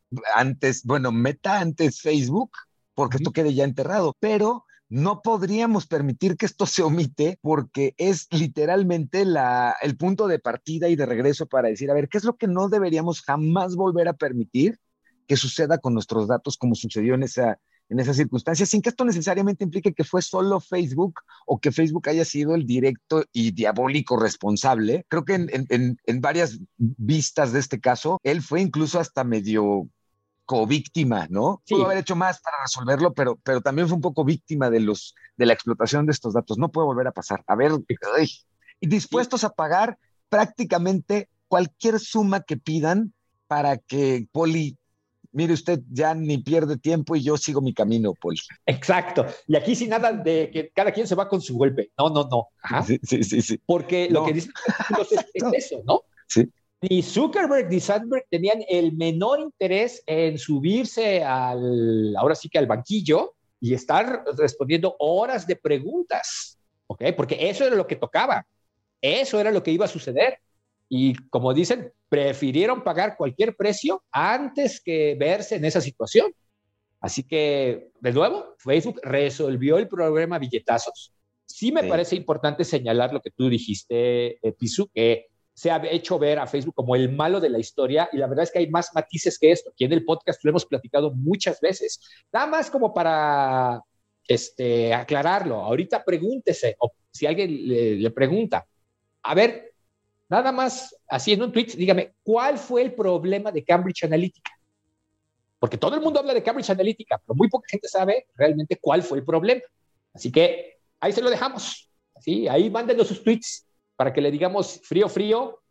antes, bueno, Meta antes Facebook, porque uh-huh. esto quede ya enterrado, pero no podríamos permitir que esto se omite porque es literalmente la, el punto de partida y de regreso para decir, a ver, ¿qué es lo que no deberíamos jamás volver a permitir que suceda con nuestros datos como sucedió en esa, en esa circunstancia, sin que esto necesariamente implique que fue solo Facebook o que Facebook haya sido el directo y diabólico responsable? Creo que en, en, en varias vistas de este caso, él fue incluso hasta medio co-víctima, ¿no? Sí. Pudo haber hecho más para resolverlo, pero, pero también fue un poco víctima de, los, de la explotación de estos datos. No puede volver a pasar. A ver, ay, y dispuestos sí. a pagar prácticamente cualquier suma que pidan para que Poli, mire usted, ya ni pierde tiempo y yo sigo mi camino, Poli. Exacto. Y aquí sin nada de que cada quien se va con su golpe. No, no, no. Ajá. Sí, sí, sí, sí. Porque no. lo que dicen es, es eso, ¿no? Sí. Ni Zuckerberg ni Sandberg tenían el menor interés en subirse al, ahora sí que al banquillo y estar respondiendo horas de preguntas, ¿ok? Porque eso era lo que tocaba, eso era lo que iba a suceder. Y como dicen, prefirieron pagar cualquier precio antes que verse en esa situación. Así que, de nuevo, Facebook resolvió el problema a billetazos. Sí me sí. parece importante señalar lo que tú dijiste, eh, Pisu, que se ha hecho ver a Facebook como el malo de la historia, y la verdad es que hay más matices que esto. Aquí en el podcast lo hemos platicado muchas veces. Nada más como para este, aclararlo. Ahorita pregúntese, o si alguien le, le pregunta, a ver, nada más así en un tweet, dígame, ¿cuál fue el problema de Cambridge Analytica? Porque todo el mundo habla de Cambridge Analytica, pero muy poca gente sabe realmente cuál fue el problema. Así que ahí se lo dejamos. ¿Sí? Ahí mándenos sus tweets para que le digamos frío, frío,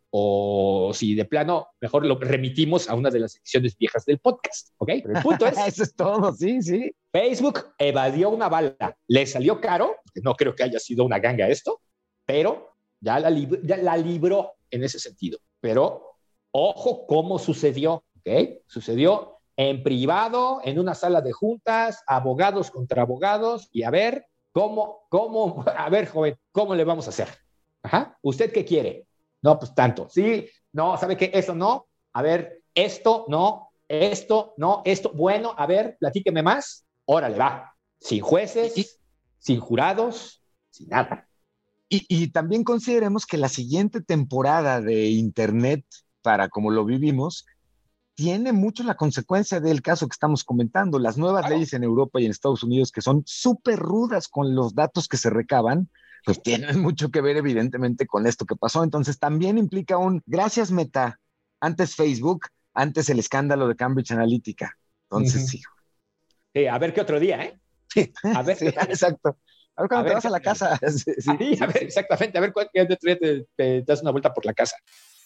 o si de plano, mejor lo remitimos a una de las ediciones viejas del podcast, ¿ok? Pero el punto es... Eso es todo, sí, sí. Facebook evadió una bala. Le salió caro, no creo que haya sido una ganga esto, pero ya la, lib- ya la libró en ese sentido. Pero ojo cómo sucedió, ¿ok? Sucedió en privado, en una sala de juntas, abogados contra abogados, y a ver, ¿cómo, cómo, a ver, joven, ¿cómo le vamos a hacer? Ajá. ¿Usted qué quiere? No, pues tanto. Sí, no, ¿sabe qué? Eso no. A ver, esto no, esto no, esto. Bueno, a ver, platíqueme más. Órale, va. Sin jueces, y, sin jurados, sin nada. Y, y también consideremos que la siguiente temporada de Internet, para como lo vivimos, tiene mucho la consecuencia del caso que estamos comentando. Las nuevas claro. leyes en Europa y en Estados Unidos, que son súper rudas con los datos que se recaban, pues tienen mucho que ver evidentemente con esto que pasó. Entonces también implica un, gracias Meta, antes Facebook, antes el escándalo de Cambridge Analytica. Entonces, uh-huh. sí. sí. A ver qué otro día, ¿eh? Sí, a ver. sí, exacto. A ver cuando a te ver vas a la casa. Sí, sí, sí, a ver, exactamente. A ver cuándo te, te, te, te das una vuelta por la casa.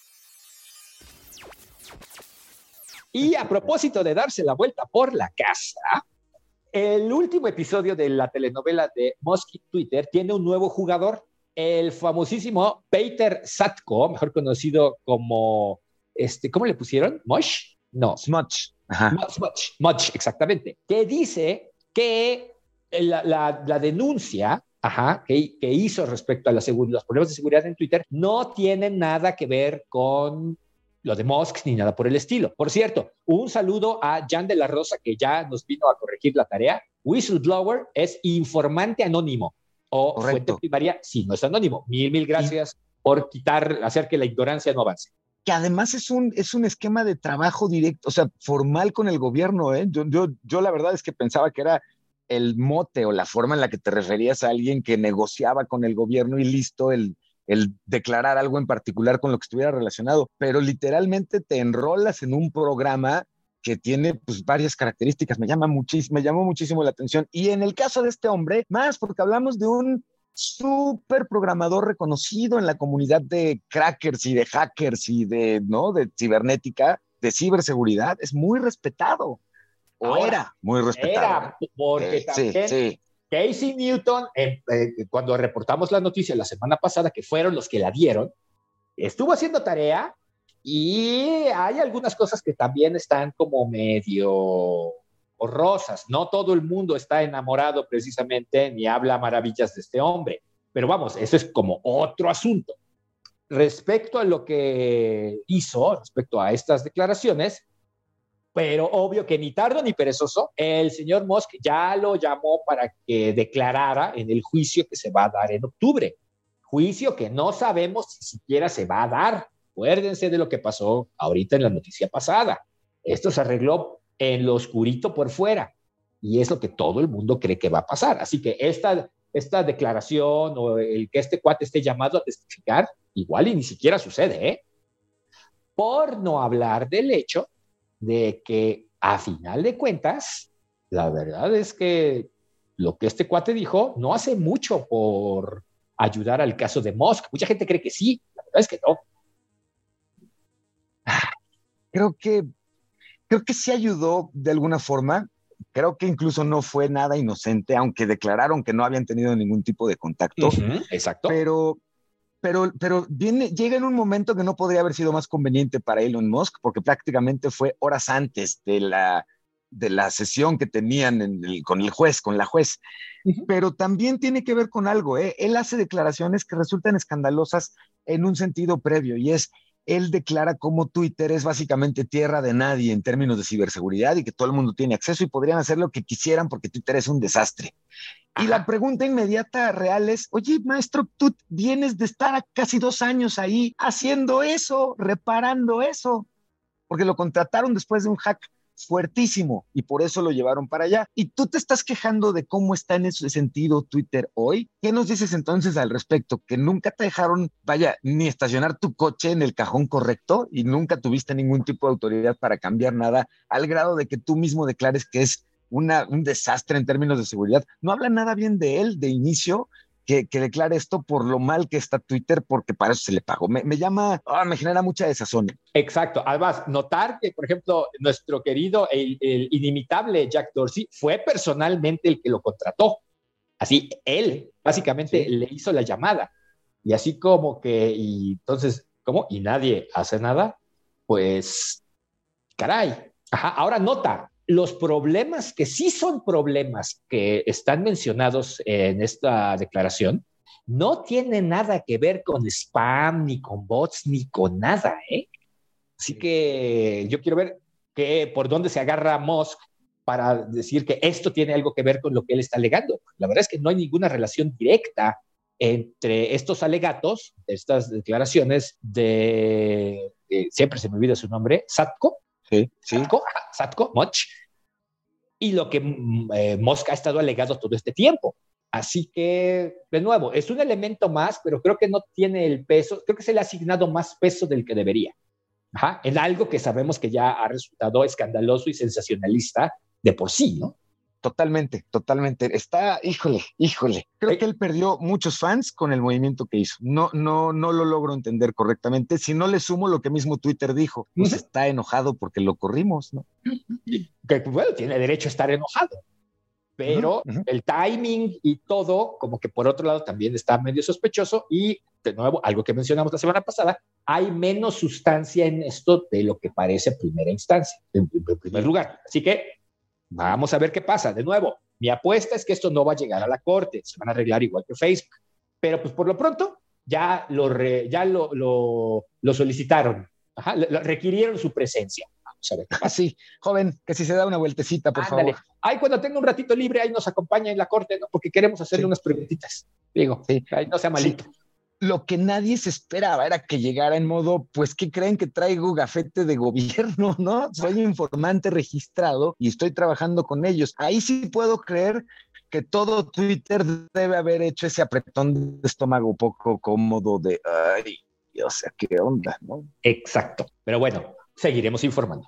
Y a propósito de darse la vuelta por la casa, el último episodio de la telenovela de Musk y Twitter tiene un nuevo jugador, el famosísimo Peter Satko, mejor conocido como, este, ¿cómo le pusieron? ¿Mosh? No. Smudge. Smudge, Smudge, exactamente. Que dice que la, la, la denuncia ajá, que, que hizo respecto a la segu- los problemas de seguridad en Twitter no tienen nada que ver con lo de Musk ni nada por el estilo. Por cierto, un saludo a Jan de la Rosa, que ya nos vino a corregir la tarea. Whistleblower es informante anónimo. o Correcto. fuente primaria si no es anónimo. Mil, mil gracias y, por quitar, hacer que la ignorancia no avance. Que además es un, es un esquema de trabajo directo, o sea, formal con el gobierno, ¿eh? Yo, yo, yo la verdad es que pensaba que era el mote o la forma en la que te referías a alguien que negociaba con el gobierno y listo, el, el declarar algo en particular con lo que estuviera relacionado, pero literalmente te enrolas en un programa que tiene pues varias características, me llama muchísimo, me llamó muchísimo la atención. Y en el caso de este hombre, más porque hablamos de un súper programador reconocido en la comunidad de crackers y de hackers y de, ¿no? de cibernética, de ciberseguridad, es muy respetado. O Ahora, era muy respetado. Era, porque eh, también sí, sí. Casey Newton, eh, eh, cuando reportamos la noticia la semana pasada, que fueron los que la dieron, estuvo haciendo tarea y hay algunas cosas que también están como medio rosas. No todo el mundo está enamorado precisamente ni habla maravillas de este hombre. Pero vamos, eso es como otro asunto. Respecto a lo que hizo, respecto a estas declaraciones, pero obvio que ni tardo ni perezoso, el señor Musk ya lo llamó para que declarara en el juicio que se va a dar en octubre. Juicio que no sabemos si siquiera se va a dar. Acuérdense de lo que pasó ahorita en la noticia pasada. Esto se arregló en lo oscurito por fuera y es lo que todo el mundo cree que va a pasar. Así que esta, esta declaración o el que este cuate esté llamado a testificar, igual y ni siquiera sucede, ¿eh? Por no hablar del hecho de que a final de cuentas, la verdad es que lo que este cuate dijo no hace mucho por ayudar al caso de Musk. Mucha gente cree que sí, la verdad es que no. Creo que, creo que sí ayudó de alguna forma. Creo que incluso no fue nada inocente, aunque declararon que no habían tenido ningún tipo de contacto. Uh-huh, exacto. Pero, pero, pero viene, llega en un momento que no podría haber sido más conveniente para Elon Musk, porque prácticamente fue horas antes de la, de la sesión que tenían en el, con el juez, con la juez. Uh-huh. Pero también tiene que ver con algo, ¿eh? Él hace declaraciones que resultan escandalosas en un sentido previo, y es, él declara cómo Twitter es básicamente tierra de nadie en términos de ciberseguridad y que todo el mundo tiene acceso y podrían hacer lo que quisieran porque Twitter es un desastre. Ajá. Y la pregunta inmediata real es, oye, maestro, tú vienes de estar casi dos años ahí haciendo eso, reparando eso, porque lo contrataron después de un hack fuertísimo y por eso lo llevaron para allá. Y tú te estás quejando de cómo está en ese sentido Twitter hoy. ¿Qué nos dices entonces al respecto? Que nunca te dejaron, vaya, ni estacionar tu coche en el cajón correcto y nunca tuviste ningún tipo de autoridad para cambiar nada, al grado de que tú mismo declares que es una, un desastre en términos de seguridad. No habla nada bien de él de inicio, que, que declare esto por lo mal que está Twitter, porque para eso se le pagó. Me, me llama, oh, me genera mucha desazón. Exacto. Además, notar que, por ejemplo, nuestro querido, el, el inimitable Jack Dorsey fue personalmente el que lo contrató. Así, él básicamente sí. le hizo la llamada. Y así como que, y entonces, ¿cómo? Y nadie hace nada, pues, caray. Ajá, ahora nota, los problemas que sí son problemas que están mencionados en esta declaración no tienen nada que ver con spam, ni con bots, ni con nada, ¿eh? Así que yo quiero ver que, por dónde se agarra Musk para decir que esto tiene algo que ver con lo que él está alegando. La verdad es que no hay ninguna relación directa entre estos alegatos, estas declaraciones de, eh, siempre se me olvida su nombre, Satko, Sí, sí. Satko, Satko, Much, y lo que eh, Musk ha estado alegando todo este tiempo. Así que, de nuevo, es un elemento más, pero creo que no tiene el peso, creo que se le ha asignado más peso del que debería. Ajá, en algo que sabemos que ya ha resultado escandaloso y sensacionalista de por sí, ¿no? Totalmente, totalmente. Está, híjole, híjole. Creo ¿Eh? que él perdió muchos fans con el movimiento que hizo. No, no, no lo logro entender correctamente. Si no le sumo lo que mismo Twitter dijo, pues uh-huh. está enojado porque lo corrimos, ¿no? Que, bueno, tiene derecho a estar enojado, pero uh-huh. el timing y todo, como que por otro lado también está medio sospechoso. Y de nuevo, algo que mencionamos la semana pasada, hay menos sustancia en esto de lo que parece a primera instancia, en, en primer lugar. Así que vamos a ver qué pasa. De nuevo, mi apuesta es que esto no va a llegar a la corte, se van a arreglar igual que Facebook, pero pues por lo pronto ya lo, re, ya lo, lo, lo solicitaron, Ajá, lo, requirieron su presencia. Vamos a ver qué pasa. Sí, joven, que si se da una vueltecita, por Ándale. favor. Ay, cuando tenga un ratito libre, ahí nos acompaña en la corte, ¿no? Porque queremos hacerle sí. unas preguntitas. Digo, Sí. no sea malito. Sí. Lo que nadie se esperaba era que llegara en modo, pues, ¿qué creen que traigo gafete de gobierno, no? Soy informante registrado y estoy trabajando con ellos. Ahí sí puedo creer que todo Twitter debe haber hecho ese apretón de estómago poco cómodo de, ay, o sea, ¿qué onda, no? Exacto. Pero bueno, seguiremos informando.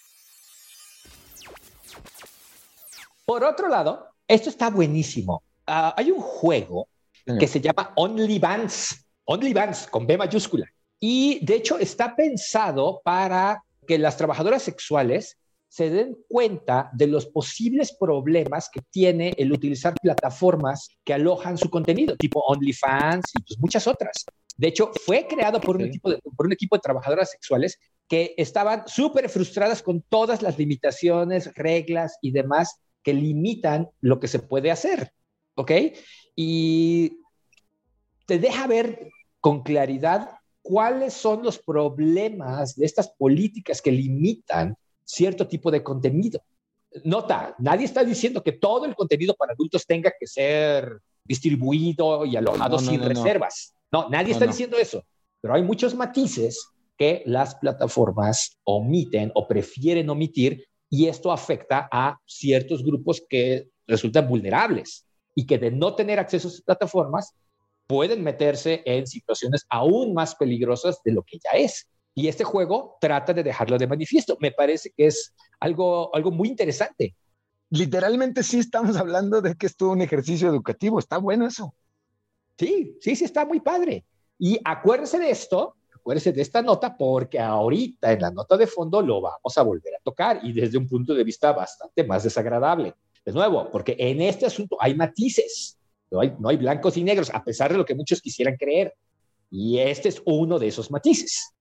Por otro lado, esto está buenísimo. Uh, hay un juego que se llama OnlyVans, OnlyVans con B mayúscula. Y de hecho está pensado para que las trabajadoras sexuales se den cuenta de los posibles problemas que tiene el utilizar plataformas que alojan su contenido, tipo OnlyFans y pues muchas otras. De hecho, fue creado por un, equipo de, por un equipo de trabajadoras sexuales que estaban súper frustradas con todas las limitaciones, reglas y demás que limitan lo que se puede hacer, ¿ok? Y te deja ver con claridad cuáles son los problemas de estas políticas que limitan cierto tipo de contenido. Nota, nadie está diciendo que todo el contenido para adultos tenga que ser distribuido y alojado no, no, sin no, reservas. No, no nadie no, está no. diciendo eso, pero hay muchos matices que las plataformas omiten o prefieren omitir y esto afecta a ciertos grupos que resultan vulnerables y que de no tener acceso a sus plataformas pueden meterse en situaciones aún más peligrosas de lo que ya es. Y este juego trata de dejarlo de manifiesto. Me parece que es algo, algo muy interesante. Literalmente sí estamos hablando de que es todo un ejercicio educativo. Está bueno eso. Sí, sí, sí, está muy padre. Y acuérdese de esto, acuérdese de esta nota, porque ahorita en la nota de fondo lo vamos a volver a tocar y desde un punto de vista bastante más desagradable. De nuevo, porque en este asunto hay matices. No hay, no hay blancos y negros, a pesar de lo que muchos quisieran creer. Y este es uno de esos matices.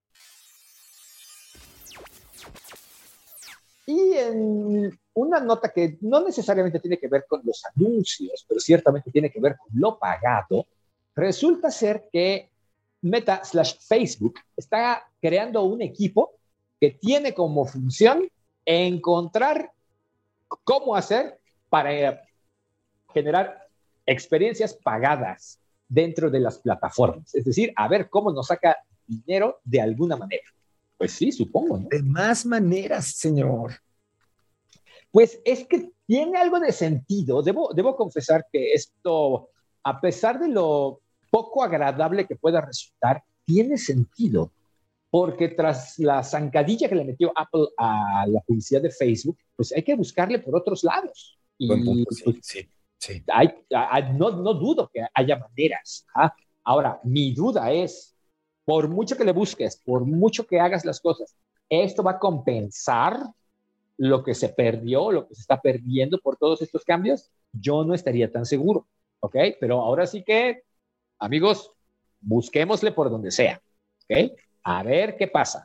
Y en una nota que no necesariamente tiene que ver con los anuncios, pero ciertamente tiene que ver con lo pagado, resulta ser que Meta slash Facebook está creando un equipo que tiene como función encontrar cómo hacer para generar experiencias pagadas dentro de las plataformas. Es decir, a ver cómo nos saca dinero de alguna manera. Pues sí, supongo, ¿no? De más maneras, señor. Pues es que tiene algo de sentido. Debo, debo confesar que esto, a pesar de lo poco agradable que pueda resultar, tiene sentido. Porque tras la zancadilla que le metió Apple a la publicidad de Facebook, pues hay que buscarle por otros lados. Y Buen punto, sí, pues, sí, sí. Hay, hay, no, no dudo que haya maneras. ¿ah? Ahora, mi duda es, por mucho que le busques, por mucho que hagas las cosas, ¿esto va a compensar lo que se perdió, lo que se está perdiendo por todos estos cambios? Yo no estaría tan seguro, ¿ok? Pero ahora sí que, amigos, busquémosle por donde sea, ¿ok? A ver qué pasa.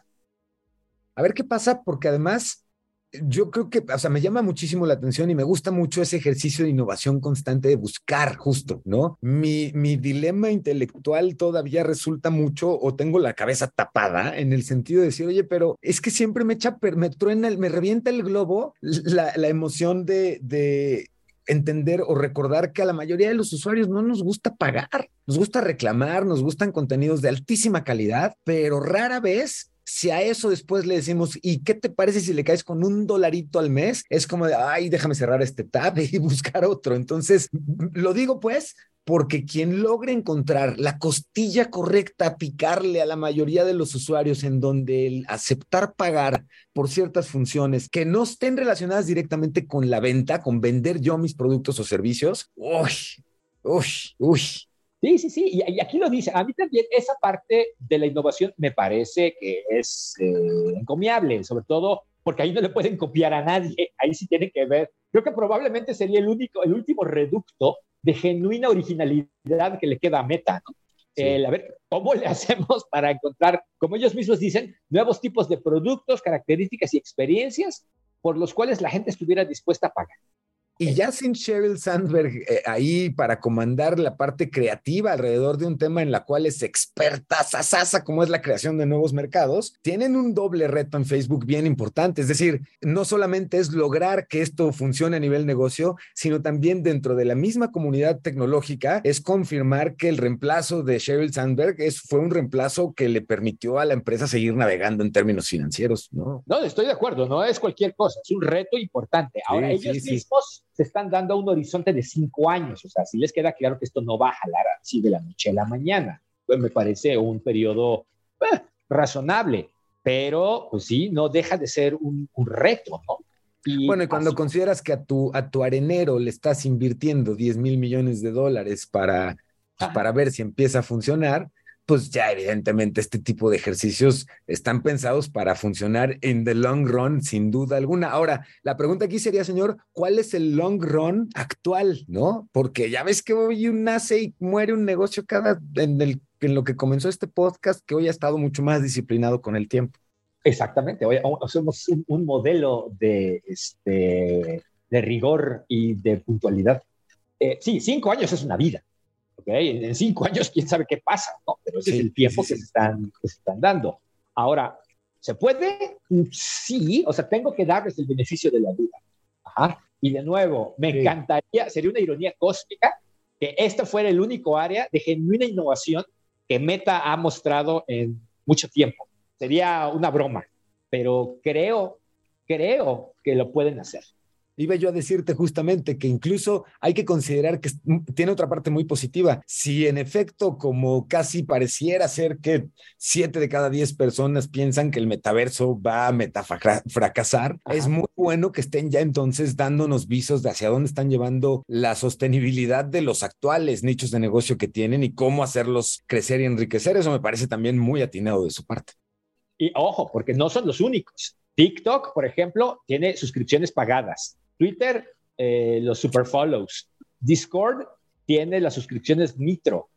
A ver qué pasa, porque además yo creo que, o sea, me llama muchísimo la atención y me gusta mucho ese ejercicio de innovación constante de buscar justo, ¿no? Mi, mi dilema intelectual todavía resulta mucho, o tengo la cabeza tapada, en el sentido de decir, oye, pero es que siempre me echa, me truena, me revienta el globo la, la emoción de, de entender o recordar que a la mayoría de los usuarios no nos gusta pagar, nos gusta reclamar, nos gustan contenidos de altísima calidad, pero rara vez, si a eso después le decimos, ¿y qué te parece si le caes con un dolarito al mes? Es como de, ay, déjame cerrar este tab y buscar otro. Entonces, lo digo pues, porque quien logre encontrar la costilla correcta, picarle a la mayoría de los usuarios en donde el aceptar pagar por ciertas funciones que no estén relacionadas directamente con la venta, con vender yo mis productos o servicios, uy, uy, uy. Sí, sí, sí, y, y aquí lo dice. A mí también esa parte de la innovación me parece que es eh, encomiable, sobre todo porque ahí no le pueden copiar a nadie, ahí sí tienen que ver. Creo que probablemente sería el único, el último reducto de genuina originalidad que le queda a Meta, ¿no? Sí. El, a ver, ¿cómo le hacemos para encontrar, como ellos mismos dicen, nuevos tipos de productos, características y experiencias por los cuales la gente estuviera dispuesta a pagar? Y ya sin Sheryl Sandberg eh, ahí para comandar la parte creativa alrededor de un tema en la cual es experta, sasasa, como es la creación de nuevos mercados, tienen un doble reto en Facebook bien importante. Es decir, no solamente es lograr que esto funcione a nivel negocio, sino también dentro de la misma comunidad tecnológica es confirmar que el reemplazo de Sheryl Sandberg es, fue un reemplazo que le permitió a la empresa seguir navegando en términos financieros, ¿no? No, estoy de acuerdo, no es cualquier cosa, es un reto importante. Ahora, sí, ellos sí, mismos sí. se están dando un horizonte de cinco años, o sea, si les queda claro que esto no va a jalar así de la noche a la mañana, pues me parece un periodo eh, razonable, pero pues sí, no deja de ser un, un reto, ¿no? Y bueno, y cuando así, consideras que a tu, a tu arenero le estás invirtiendo diez mil millones de dólares para, pues, para ver si empieza a funcionar, pues ya evidentemente este tipo de ejercicios están pensados para funcionar en the long run, sin duda alguna. Ahora, la pregunta aquí sería, señor, ¿cuál es el long run actual, no? Porque ya ves que hoy nace y muere un negocio cada, en, el, en lo que comenzó este podcast, que hoy ha estado mucho más disciplinado con el tiempo. Exactamente, hoy somos un, un modelo de, este, de rigor y de puntualidad. Eh, sí, cinco años es una vida. Okay, en cinco años, quién sabe qué pasa, ¿no? Pero ese sí, es el tiempo sí, sí, que, sí. Se están, que se están dando. Ahora, ¿se puede? Sí, o sea, tengo que darles el beneficio de la duda. Ajá. Y de nuevo, me sí. encantaría, sería una ironía cósmica, que esta fuera el único área de genuina innovación que Meta ha mostrado en mucho tiempo. Sería una broma, pero creo, creo que lo pueden hacer. Iba yo a decirte justamente que incluso hay que considerar que tiene otra parte muy positiva. Si en efecto, como casi pareciera ser que siete de cada diez personas piensan que el metaverso va a metafracasar, Ajá. es muy bueno que estén ya entonces dándonos visos de hacia dónde están llevando la sostenibilidad de los actuales nichos de negocio que tienen y cómo hacerlos crecer y enriquecer. Eso me parece también muy atinado de su parte. Y ojo, porque no son los únicos. TikTok, por ejemplo, tiene suscripciones pagadas. Twitter, eh, los super follows. Discord tiene las suscripciones Nitro.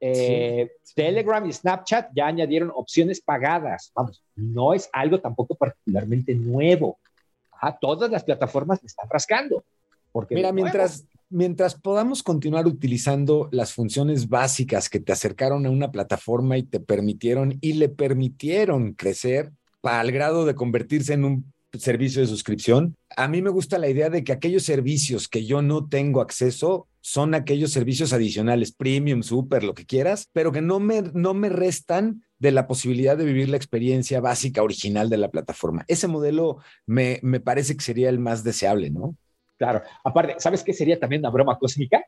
Eh, sí, sí. Telegram y Snapchat ya añadieron opciones pagadas. Vamos, no es algo tampoco particularmente nuevo. Ajá, todas las plataformas le están rascando. Porque Mira, mientras, mientras podamos continuar utilizando las funciones básicas que te acercaron a una plataforma y te permitieron y le permitieron crecer al grado de convertirse en un servicio de suscripción. A mí me gusta la idea de que aquellos servicios que yo no tengo acceso son aquellos servicios adicionales, premium, super, lo que quieras, pero que no me, no me restan de la posibilidad de vivir la experiencia básica original de la plataforma. Ese modelo me, me parece que sería el más deseable, ¿no? Claro. Aparte, ¿sabes qué sería también una broma cósmica?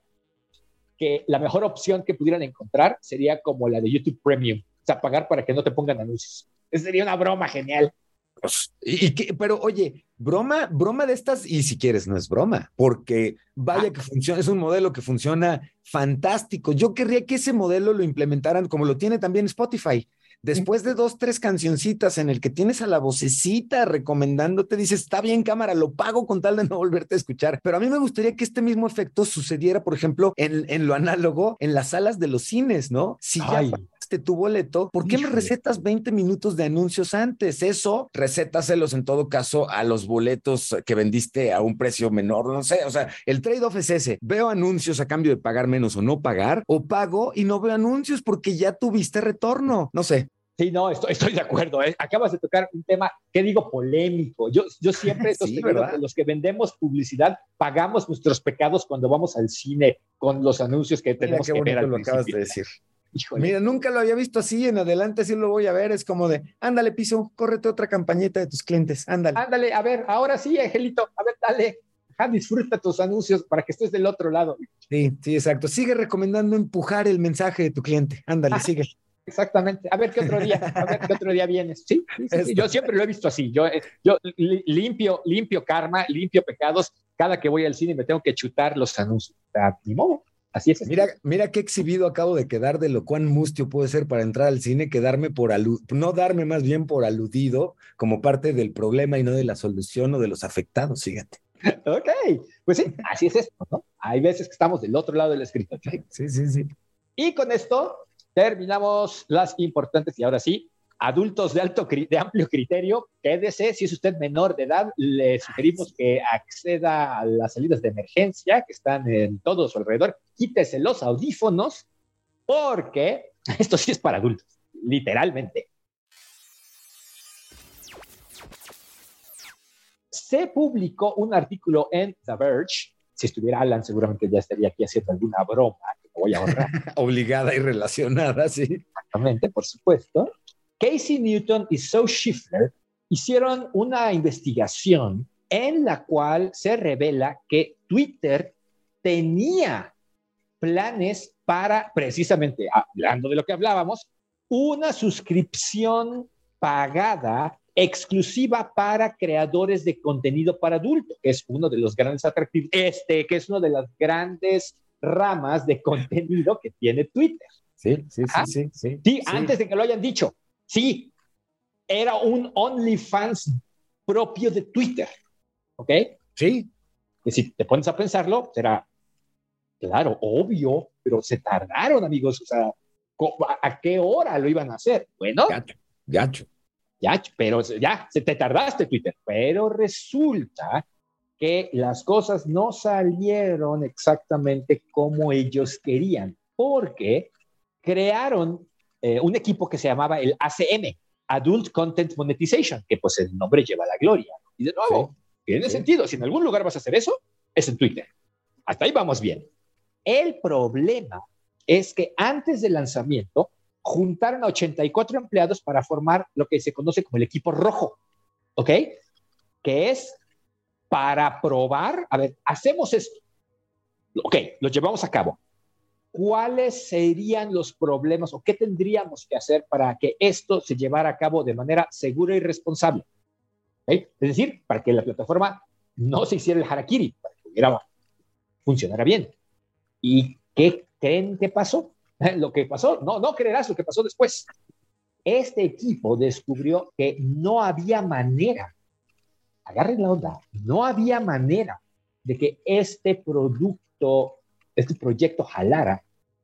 Que la mejor opción que pudieran encontrar sería como la de YouTube Premium, o sea, pagar para que no te pongan anuncios. Esa sería una broma genial. Y, y que, pero oye, broma, broma de estas, y si quieres no es broma, porque vaya que funciona, es un modelo que funciona fantástico. Yo querría que ese modelo lo implementaran como lo tiene también Spotify. Después de dos, tres cancioncitas en el que tienes a la vocecita recomendándote, dices, está bien cámara, lo pago con tal de no volverte a escuchar. Pero a mí me gustaría que este mismo efecto sucediera, por ejemplo, en, en lo análogo, en las salas de los cines, ¿no? Si ya Ay. pagaste tu boleto, ¿por qué Híjole. me recetas veinte minutos de anuncios antes? Eso, recétaselos en todo caso a los boletos que vendiste a un precio menor, no sé, o sea, el trade-off es ese. Veo anuncios a cambio de pagar menos o no pagar, o pago y no veo anuncios porque ya tuviste retorno, no sé. Sí, no, estoy, estoy de acuerdo. ¿eh? Acabas de tocar un tema, ¿qué digo? Polémico. Yo, yo siempre sí, estoy que los que vendemos publicidad pagamos nuestros pecados cuando vamos al cine con los anuncios que tenemos Mira, qué que ver al lo principio. Acabas de decir. Híjole. Mira, nunca lo había visto así, en adelante sí lo voy a ver, es como de, ándale, Piso, córrete otra campañita de tus clientes, ándale. Ándale, a ver, ahora sí, Angelito, a ver, dale, ja, disfruta tus anuncios para que estés del otro lado. Sí, sí, exacto. Sigue recomendando empujar el mensaje de tu cliente, ándale, ah. sigue. Exactamente. A ver qué otro día, a ver qué otro día vienes. Sí, sí, sí, sí. Yo siempre lo he visto así. Yo, yo limpio, limpio karma, limpio pecados. Cada que voy al cine me tengo que chutar los anuncios. O sea, ni modo. Así es. Mira, mira qué exhibido acabo de quedar de lo cuán mustio puede ser para entrar al cine, quedarme por alu- no darme más bien por aludido como parte del problema y no de la solución o de los afectados, fíjate. Ok, pues sí, así es esto, ¿no? Hay veces que estamos del otro lado del escritorio. Sí, sí, sí. Y con esto terminamos las importantes y ahora sí, adultos de, alto, de amplio criterio, quédese. Si es usted menor de edad, le sugerimos que acceda a las salidas de emergencia que están en todo su alrededor. Quítese los audífonos, porque esto sí es para adultos, literalmente. Se publicó un artículo en The Verge. Si estuviera Alan, seguramente ya estaría aquí haciendo alguna broma que me voy a ahorrar. Obligada y relacionada, sí. Exactamente, por supuesto. Casey Newton y Zoe Schiffer hicieron una investigación en la cual se revela que Twitter tenía planes para, precisamente, hablando de lo que hablábamos, una suscripción pagada exclusiva para creadores de contenido para adultos, que es uno de los grandes atractivos, este, que es una de las grandes ramas de contenido que tiene Twitter. Sí, sí, sí, sí, sí. Sí, sí. antes de que lo hayan dicho, sí, era un OnlyFans propio de Twitter, ¿ok? Sí. Que si te pones a pensarlo, será, claro, obvio, pero se tardaron, amigos, o sea, ¿a qué hora lo iban a hacer? Bueno, gacho, gacho. Ya, pero ya, se te tardaste, Twitter. Pero resulta que las cosas no salieron exactamente como ellos querían, porque crearon eh, un equipo que se llamaba el A C M, Adult Content Monetization, que pues el nombre lleva la gloria. Y de nuevo, sí, tiene sí. sentido. Si en algún lugar vas a hacer eso, es en Twitter. Hasta ahí vamos bien. El problema es que antes del lanzamiento, juntaron a ochenta y cuatro empleados para formar lo que se conoce como el equipo rojo, ¿ok? Que es para probar, a ver, hacemos esto, ok, lo llevamos a cabo. ¿Cuáles serían los problemas o qué tendríamos que hacer para que esto se llevara a cabo de manera segura y responsable? ¿Okay? Es decir, para que la plataforma no se hiciera el harakiri, para que pudiera funcionara bien. ¿Y qué creen que pasó? Lo que pasó, no, no creerás lo que pasó después. Este equipo descubrió que no había manera, agarren la onda, no había manera de que este producto, este proyecto jalara,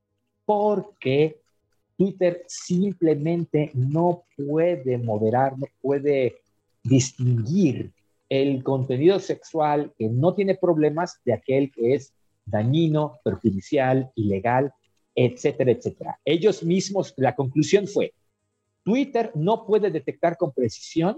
porque Twitter simplemente no puede moderar, no puede distinguir el contenido sexual que no tiene problemas de aquel que es dañino, perjudicial, ilegal, etcétera, etcétera. Ellos mismos, la conclusión fue, Twitter no puede detectar con precisión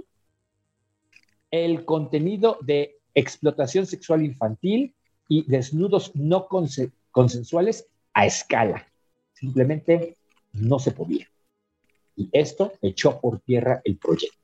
el contenido de explotación sexual infantil y desnudos no conse- consensuales a escala. Simplemente no se podía. Y esto echó por tierra el proyecto.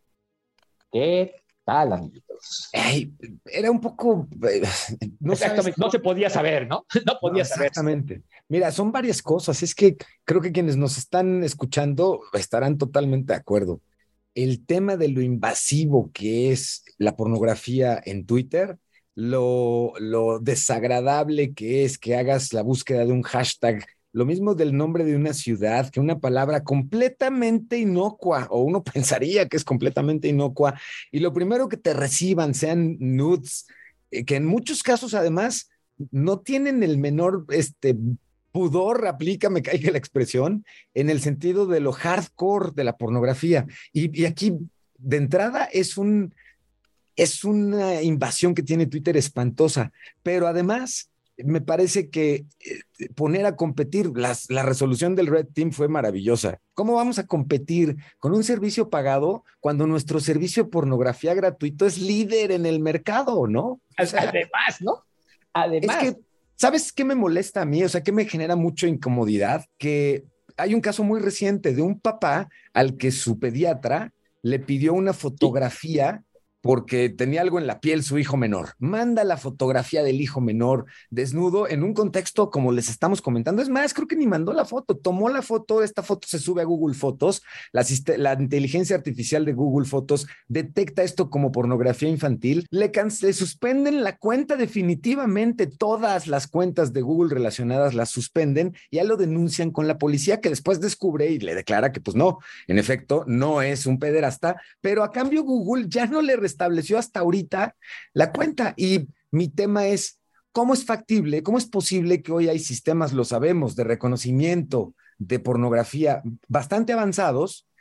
¿Qué tal, amiguitos? Ay, era un poco... No, exactamente, no se podía saber, ¿no? No podía no, saber. Exactamente. Mira, son varias cosas. Es que creo que quienes nos están escuchando estarán totalmente de acuerdo. El tema de lo invasivo que es la pornografía en Twitter, lo, lo desagradable que es que hagas la búsqueda de un hashtag, lo mismo del nombre de una ciudad, que una palabra completamente inocua, o uno pensaría que es completamente inocua, y lo primero que te reciban sean nudes, eh, que en muchos casos además no tienen el menor este, pudor, aplica, me caiga la expresión, en el sentido de lo hardcore de la pornografía. Y, y aquí, de entrada, es un... es una invasión que tiene Twitter espantosa, pero además me parece que eh, poner a competir, las, la resolución del Red Team fue maravillosa. ¿Cómo vamos a competir con un servicio pagado cuando nuestro servicio de pornografía gratuito es líder en el mercado, ¿no? O sea, además, ¿no? Además. Es que, ¿sabes qué me molesta a mí? O sea, que me genera mucha incomodidad, que hay un caso muy reciente de un papá al que su pediatra le pidió una fotografía ¿sí? porque tenía algo en la piel su hijo menor. Manda la fotografía del hijo menor desnudo en un contexto como les estamos comentando. Es más, creo que ni mandó la foto, tomó la foto, esta foto se sube a Google Fotos, la, la inteligencia artificial de Google Fotos detecta esto como pornografía infantil, le, le suspenden la cuenta definitivamente, todas las cuentas de Google relacionadas las suspenden, ya lo denuncian con la policía que después descubre y le declara que pues no, en efecto, no es un pederasta, pero a cambio Google ya no le estableció hasta ahorita la cuenta. Y mi tema es, ¿cómo es factible, cómo es posible que hoy hay sistemas, lo sabemos, de reconocimiento de pornografía bastante avanzados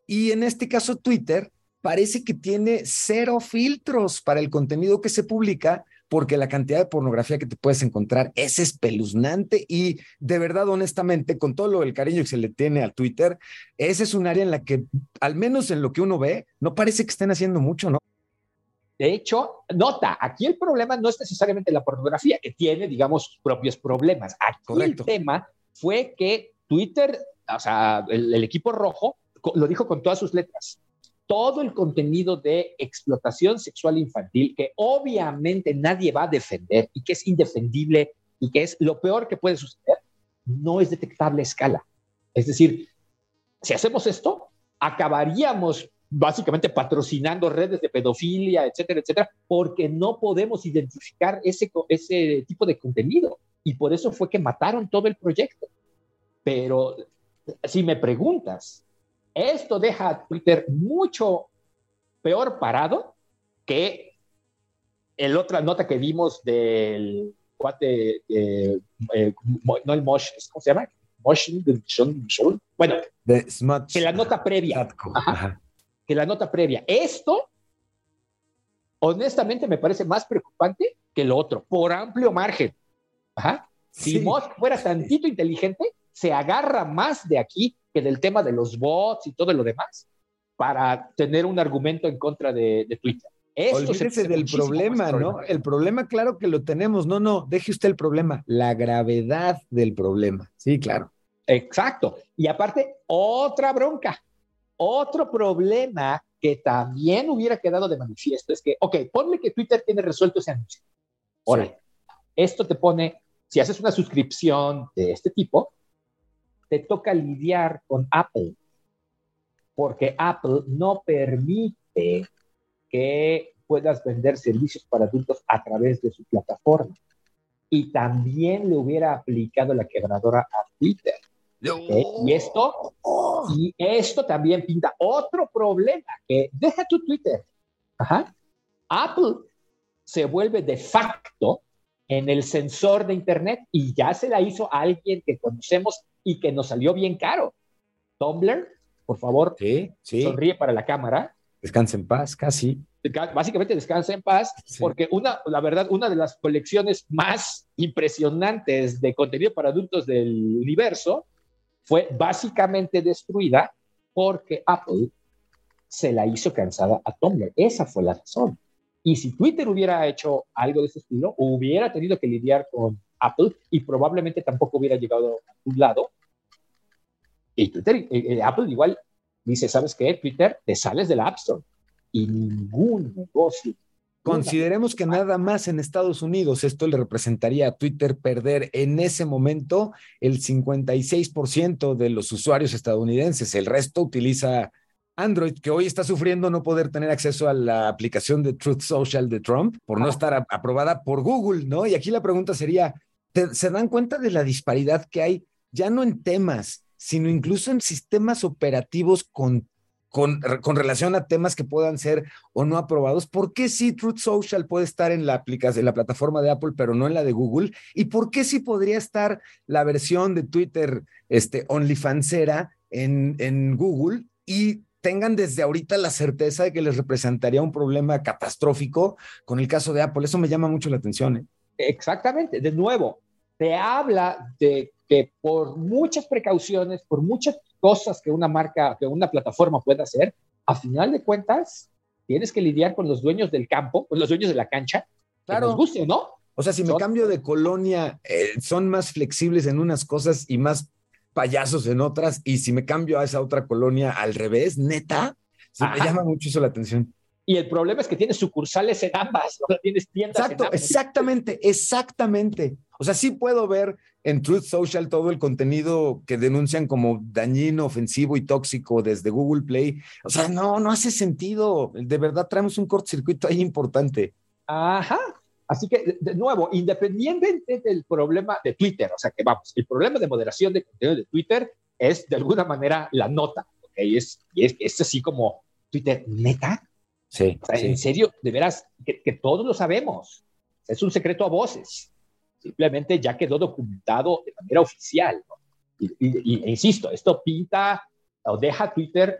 Y en este caso Twitter parece que tiene cero filtros para el contenido que se publica, porque la cantidad de pornografía que te puedes encontrar es espeluznante y de verdad, honestamente, con todo el cariño que se le tiene a Twitter, ese es un área en la que, al menos en lo que uno ve, no parece que estén haciendo mucho, ¿no? De hecho, nota, aquí el problema no es necesariamente la pornografía, que tiene, digamos, sus propios problemas. Aquí Correcto. El tema fue que Twitter, o sea, el, el equipo rojo, lo dijo con todas sus letras. Todo el contenido de explotación sexual infantil, que obviamente nadie va a defender y que es indefendible y que es lo peor que puede suceder, no es detectable a escala. Es decir, si hacemos esto, acabaríamos básicamente patrocinando redes de pedofilia, etcétera, etcétera, porque no podemos identificar ese, ese tipo de contenido. Y por eso fue que mataron todo el proyecto. Pero si me preguntas, esto deja a Twitter mucho peor parado que la otra nota que vimos del cuate, eh, eh, no el Mosh, ¿cómo se llama? Motion, bueno, The Smudge, que la nota previa. Ajá, ajá. Que la nota previa. Esto, honestamente, me parece más preocupante que lo otro, por amplio margen. Ajá. Si sí. Musk fuera tantito inteligente, se agarra más de aquí que del tema de los bots y todo lo demás para tener un argumento en contra de, de Twitter. Esto Olvídese del problema, ¿no? Problema. El problema, claro que lo tenemos. No, no, deje usted el problema. La gravedad del problema. Sí, claro. Exacto. Y aparte, otra bronca. Otro problema que también hubiera quedado de manifiesto es que, ok, ponle que Twitter tiene resuelto ese anuncio. Ahora, sí. Esto te pone, si haces una suscripción de este tipo, te toca lidiar con Apple, porque Apple no permite que puedas vender servicios para adultos a través de su plataforma. Y también le hubiera aplicado la quebradora a Twitter. ¿Okay? Y esto, y esto también pinta otro problema, que deja tu Twitter. Ajá. Apple se vuelve de facto en el sensor de Internet y ya se la hizo a alguien que conocemos y que nos salió bien caro. Tumblr, por favor, sí, sí. Sonríe para la cámara. Descansa en paz, casi. Básicamente descansa en paz, sí. Porque una, la verdad, una de las colecciones más impresionantes de contenido para adultos del universo fue básicamente destruida porque Apple se la hizo cansada a Tumblr. Esa fue la razón. Y si Twitter hubiera hecho algo de ese estilo, hubiera tenido que lidiar con Apple y probablemente tampoco hubiera llegado a un lado. Y Twitter, eh, eh, Apple igual dice, ¿sabes qué? Twitter, te sales de la App Store y ningún negocio. Consideremos que nada más en Estados Unidos esto le representaría a Twitter perder en ese momento el cincuenta y seis por ciento de los usuarios estadounidenses. El resto utiliza Android, que hoy está sufriendo no poder tener acceso a la aplicación de Truth Social de Trump por no estar a- aprobada por Google, ¿no? Y aquí la pregunta sería, ¿te- ¿se dan cuenta de la disparidad que hay ya no en temas, sino incluso en sistemas operativos con Con, con relación a temas que puedan ser o no aprobados? ¿Por qué sí Truth Social puede estar en la aplicación, en la plataforma de Apple, pero no en la de Google? ¿Y por qué sí podría estar la versión de Twitter este, OnlyFansera en, en Google y tengan desde ahorita la certeza de que les representaría un problema catastrófico con el caso de Apple? Eso me llama mucho la atención, ¿eh? Exactamente. De nuevo, te habla de que por muchas precauciones, por muchas cosas que una marca, que una plataforma puede hacer, a final de cuentas, tienes que lidiar con los dueños del campo, con los dueños de la cancha, claro. Que nos guste, ¿no? O sea, si son... me cambio de colonia, eh, son más flexibles en unas cosas y más payasos en otras, y si me cambio a esa otra colonia al revés, neta, se me llama mucho eso la atención. Y el problema es que tienes sucursales en ambas, ¿no? Tienes tiendas Exacto, en ambas. exactamente, exactamente. O sea, sí puedo ver en Truth Social todo el contenido que denuncian como dañino, ofensivo y tóxico desde Google Play. O sea, no, no hace sentido. De verdad traemos un cortocircuito ahí importante. Ajá. Así que, de, de nuevo, independientemente del problema de Twitter, o sea que vamos, el problema de moderación de contenido de Twitter es de alguna manera la nota, ¿ok? Es, y es, es así como Twitter, ¿neta? Sí, o sea, sí. En serio, de veras, que, que todos lo sabemos. Es un secreto a voces. Simplemente ya quedó documentado de manera oficial, ¿no? Y, y, y, e insisto, esto pinta o deja a Twitter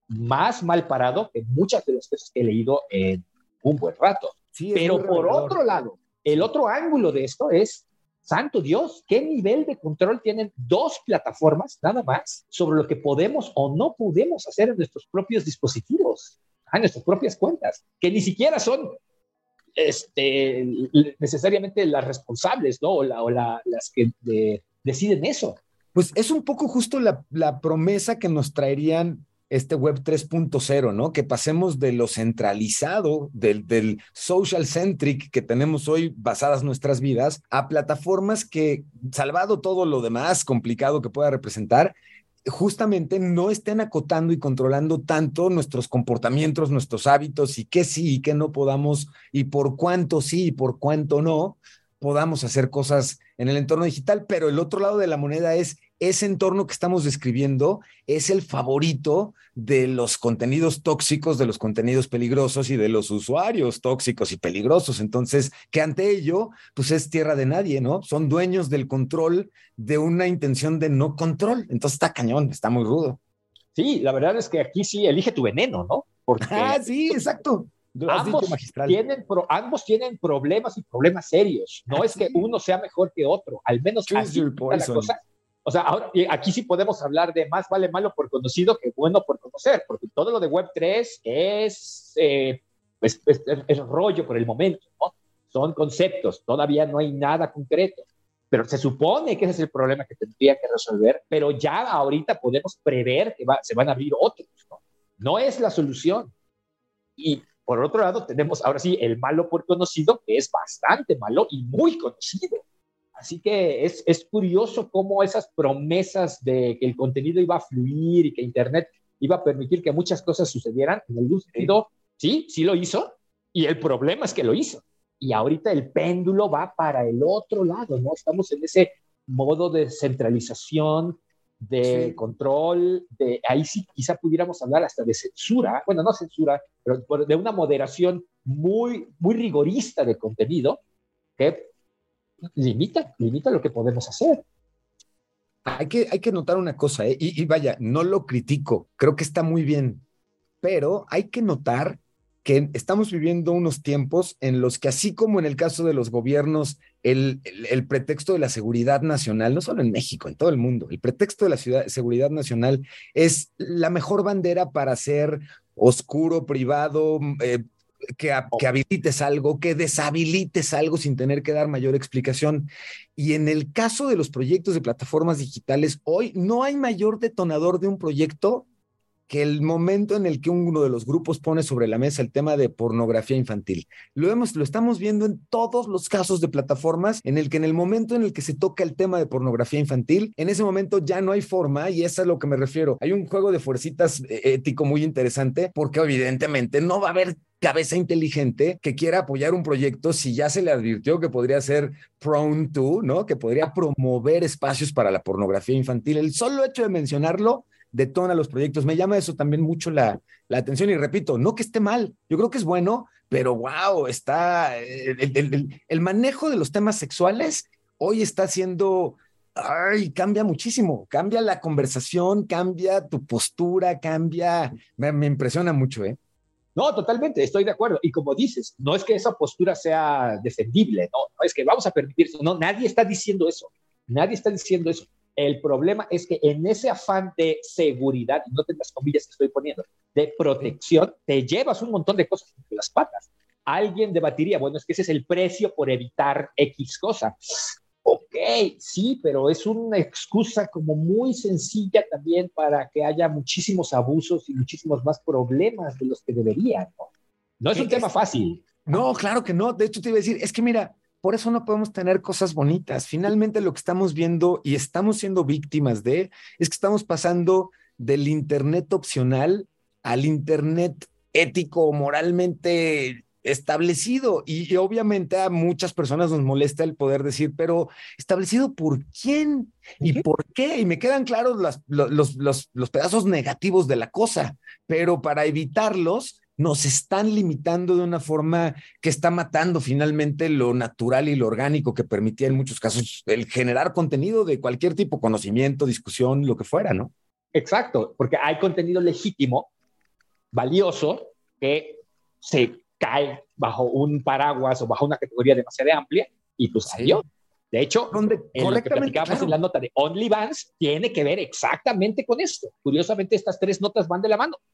más mal parado que muchas de las cosas que he leído en un buen rato. Sí, pero por otro lado, el otro ángulo de esto es, santo Dios, ¿qué nivel de control tienen dos plataformas nada más sobre lo que podemos o no podemos hacer en nuestros propios dispositivos, en nuestras propias cuentas, que ni siquiera son este, necesariamente las responsables, ¿no? O, la, o la, las que de, deciden eso? Pues es un poco justo la, la promesa que nos traerían este web tres punto cero, ¿no? Que pasemos de lo centralizado, del, del social centric que tenemos hoy basadas nuestras vidas, a plataformas que, salvado todo lo demás complicado que pueda representar, justamente no estén acotando y controlando tanto nuestros comportamientos, nuestros hábitos y qué sí y qué no podamos y por cuánto sí y por cuánto no podamos hacer cosas en el entorno digital. Pero el otro lado de la moneda es ese entorno que estamos describiendo es el favorito de los contenidos tóxicos, de los contenidos peligrosos y de los usuarios tóxicos y peligrosos. Entonces, que ante ello, pues es tierra de nadie, ¿no? Son dueños del control de una intención de no control. Entonces está cañón, está muy rudo. Sí, la verdad es que aquí sí elige tu veneno, ¿no? Porque ah, sí, exacto. Ambos tienen, pro, ambos tienen problemas y problemas serios. No ah, es sí. que uno sea mejor que otro, al menos así está la cosa. O sea, ahora, aquí sí podemos hablar de más vale malo por conocido que bueno por conocer, porque todo lo de web tres es, eh, es, es, es rollo por el momento, ¿no? Son conceptos, todavía no hay nada concreto, pero se supone que ese es el problema que tendría que resolver, pero ya ahorita podemos prever que va, se van a abrir otros, ¿no? No es la solución. Y por otro lado tenemos ahora sí el malo por conocido, que es bastante malo y muy conocido. Así que es, es curioso cómo esas promesas de que el contenido iba a fluir y que Internet iba a permitir que muchas cosas sucedieran, en algún sentido, sí, sí lo hizo, y el problema es que lo hizo. Y ahorita el péndulo va para el otro lado, ¿no? Estamos en ese modo de centralización, de sí. control, de ahí sí quizá pudiéramos hablar hasta de censura, bueno, no censura, pero de una moderación muy, muy rigorista de contenido que limita, limita lo que podemos hacer. Hay que, hay que notar una cosa, ¿eh? y, y vaya, no lo critico, creo que está muy bien, pero hay que notar que estamos viviendo unos tiempos en los que, así como en el caso de los gobiernos, el, el, el pretexto de la seguridad nacional, no solo en México, en todo el mundo, el pretexto de la ciudad, seguridad nacional es la mejor bandera para ser oscuro, privado, eh, Que, que habilites algo, que deshabilites algo sin tener que dar mayor explicación. Y en el caso de los proyectos de plataformas digitales, hoy no hay mayor detonador de un proyecto que el momento en el que uno de los grupos pone sobre la mesa el tema de pornografía infantil. Lo, hemos, lo estamos viendo en todos los casos de plataformas en el que en el momento en el que se toca el tema de pornografía infantil, en ese momento ya no hay forma, y eso es a lo que me refiero. Hay un juego de fuercitas ético muy interesante, porque evidentemente no va a haber cabeza inteligente que quiera apoyar un proyecto si ya se le advirtió que podría ser prone to, ¿no? Que podría promover espacios para la pornografía infantil. El solo hecho de mencionarlo detona los proyectos. Me llama eso también mucho la, la atención y repito, no que esté mal, yo creo que es bueno, pero wow, está el, el, el, el manejo de los temas sexuales hoy está siendo, ay, cambia muchísimo, cambia la conversación, cambia tu postura, cambia, me, me impresiona mucho, ¿eh? No, totalmente, estoy de acuerdo. Y como dices, no es que esa postura sea defendible, no, no es que vamos a permitir eso, no, nadie está diciendo eso, nadie está diciendo eso. El problema es que en ese afán de seguridad, y no te las comillas que estoy poniendo, de protección, te llevas un montón de cosas entre las patas. Alguien debatiría, bueno, es que ese es el precio por evitar X cosa. Ok, sí, pero es una excusa como muy sencilla también para que haya muchísimos abusos y muchísimos más problemas de los que deberían, ¿no? No es un tema fácil. No, claro que no. De hecho, te iba a decir, es que mira, por eso no podemos tener cosas bonitas. Finalmente lo que estamos viendo y estamos siendo víctimas de es que estamos pasando del internet opcional al internet ético, moralmente establecido. Y, y obviamente a muchas personas nos molesta el poder decir, pero ¿establecido por quién? ¿Y por qué? Y me quedan claros las, los, los, los pedazos negativos de la cosa, pero para evitarlos nos están limitando de una forma que está matando finalmente lo natural y lo orgánico que permitía en muchos casos el generar contenido de cualquier tipo, conocimiento, discusión, lo que fuera, ¿no? Exacto, porque hay contenido legítimo valioso que se cae bajo un paraguas o bajo una categoría demasiado amplia y pues salió. Sí. De hecho, donde en lo que platicábamos claro. en la nota de OnlyVans tiene que ver exactamente con esto. Curiosamente, estas tres notas van de la mano.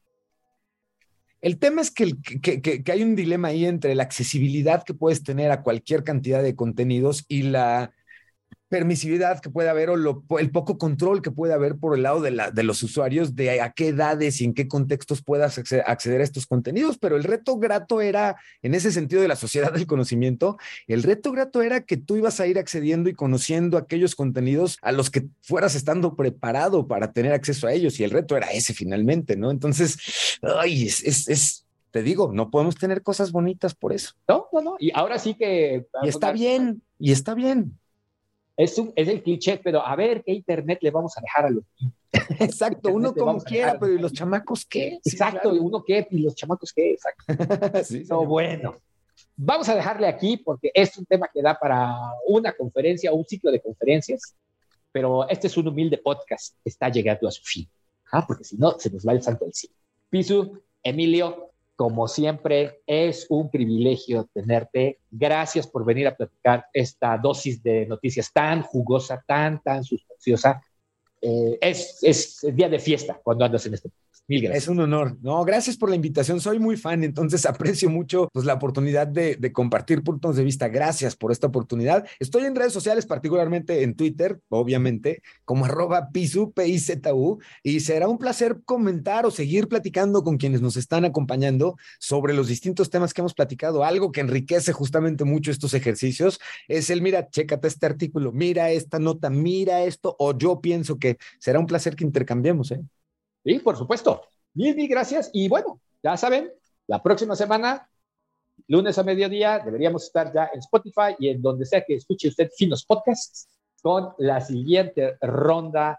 El tema es que, que, que, que hay un dilema ahí entre la accesibilidad que puedes tener a cualquier cantidad de contenidos y la permisividad que puede haber o lo, el poco control que puede haber por el lado de, la, de los usuarios de a qué edades y en qué contextos puedas acceder a estos contenidos. Pero el reto grato era, en ese sentido de la sociedad del conocimiento, el reto grato era que tú ibas a ir accediendo y conociendo aquellos contenidos a los que fueras estando preparado para tener acceso a ellos, y el reto era ese finalmente, ¿no? Entonces, ay, es, es, es te digo, no podemos tener cosas bonitas por eso. No, no, no, y ahora sí que... Y está bien, y está bien. Es, un, es el cliché, pero a ver qué internet le vamos a dejar a los niños. Exacto, uno como quiera, pero ¿y los chamacos qué? Exacto, sí, claro. Uno qué, y los chamacos qué, exacto. Sí, no, bueno, vamos a dejarle aquí porque es un tema que da para una conferencia o un ciclo de conferencias, pero este es un humilde podcast que está llegando a su fin, ¿ah? Porque si no, se nos va el santo del cielo. Pisu, Emilio, como siempre, es un privilegio tenerte. Gracias por venir a platicar esta dosis de noticias tan jugosa, tan, tan sustanciosa. Eh, es, es día de fiesta cuando andas en este podcast. Mil gracias. Es un honor. No, gracias por la invitación. Soy muy fan, entonces aprecio mucho pues, la oportunidad de, de compartir puntos de vista. Gracias por esta oportunidad. Estoy en redes sociales, particularmente en Twitter, obviamente, como arroba Pizu, P I Z U, y será un placer comentar o seguir platicando con quienes nos están acompañando sobre los distintos temas que hemos platicado. Algo que enriquece justamente mucho estos ejercicios es el, mira, chécate este artículo, mira esta nota, mira esto, o yo pienso que será un placer que intercambiemos, ¿eh? Sí, por supuesto. Mil, mil gracias. Y bueno, ya saben, la próxima semana, lunes a mediodía, deberíamos estar ya en Spotify y en donde sea que escuche usted finos podcasts con la siguiente ronda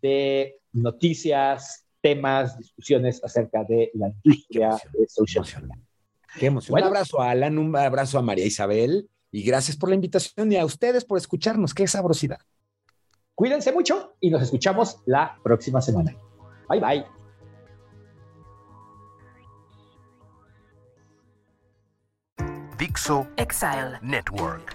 de noticias, temas, discusiones acerca de la industria de social media. Qué emoción. Bueno, un abrazo a Alan, un abrazo a María Isabel y gracias por la invitación y a ustedes por escucharnos. Qué sabrosidad. Cuídense mucho y nos escuchamos la próxima semana. Bye, bye. Dixo Exile Network.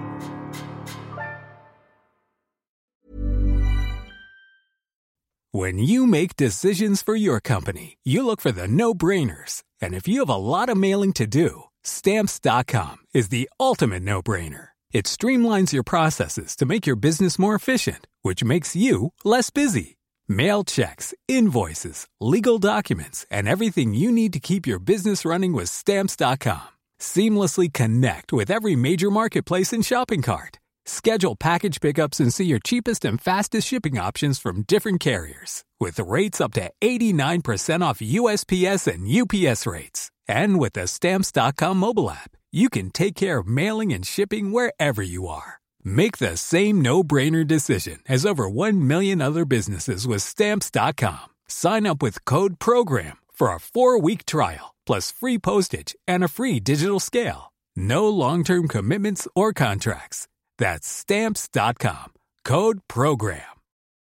When you make decisions for your company, you look for the no-brainers. And if you have a lot of mailing to do, Stamps dot com is the ultimate no-brainer. It streamlines your processes to make your business more efficient, which makes you less busy. Mail checks, invoices, legal documents, and everything you need to keep your business running with Stamps dot com. Seamlessly connect with every major marketplace and shopping cart. Schedule package pickups and see your cheapest and fastest shipping options from different carriers. With rates up to eighty-nine percent off U S P S and U P S rates. And with the Stamps dot com mobile app, you can take care of mailing and shipping wherever you are. Make the same no-brainer decision as over one million other businesses with Stamps dot com. Sign up with code PROGRAM for a four-week trial, plus free postage and a free digital scale. No long-term commitments or contracts. That's Stamps dot com. Code PROGRAM.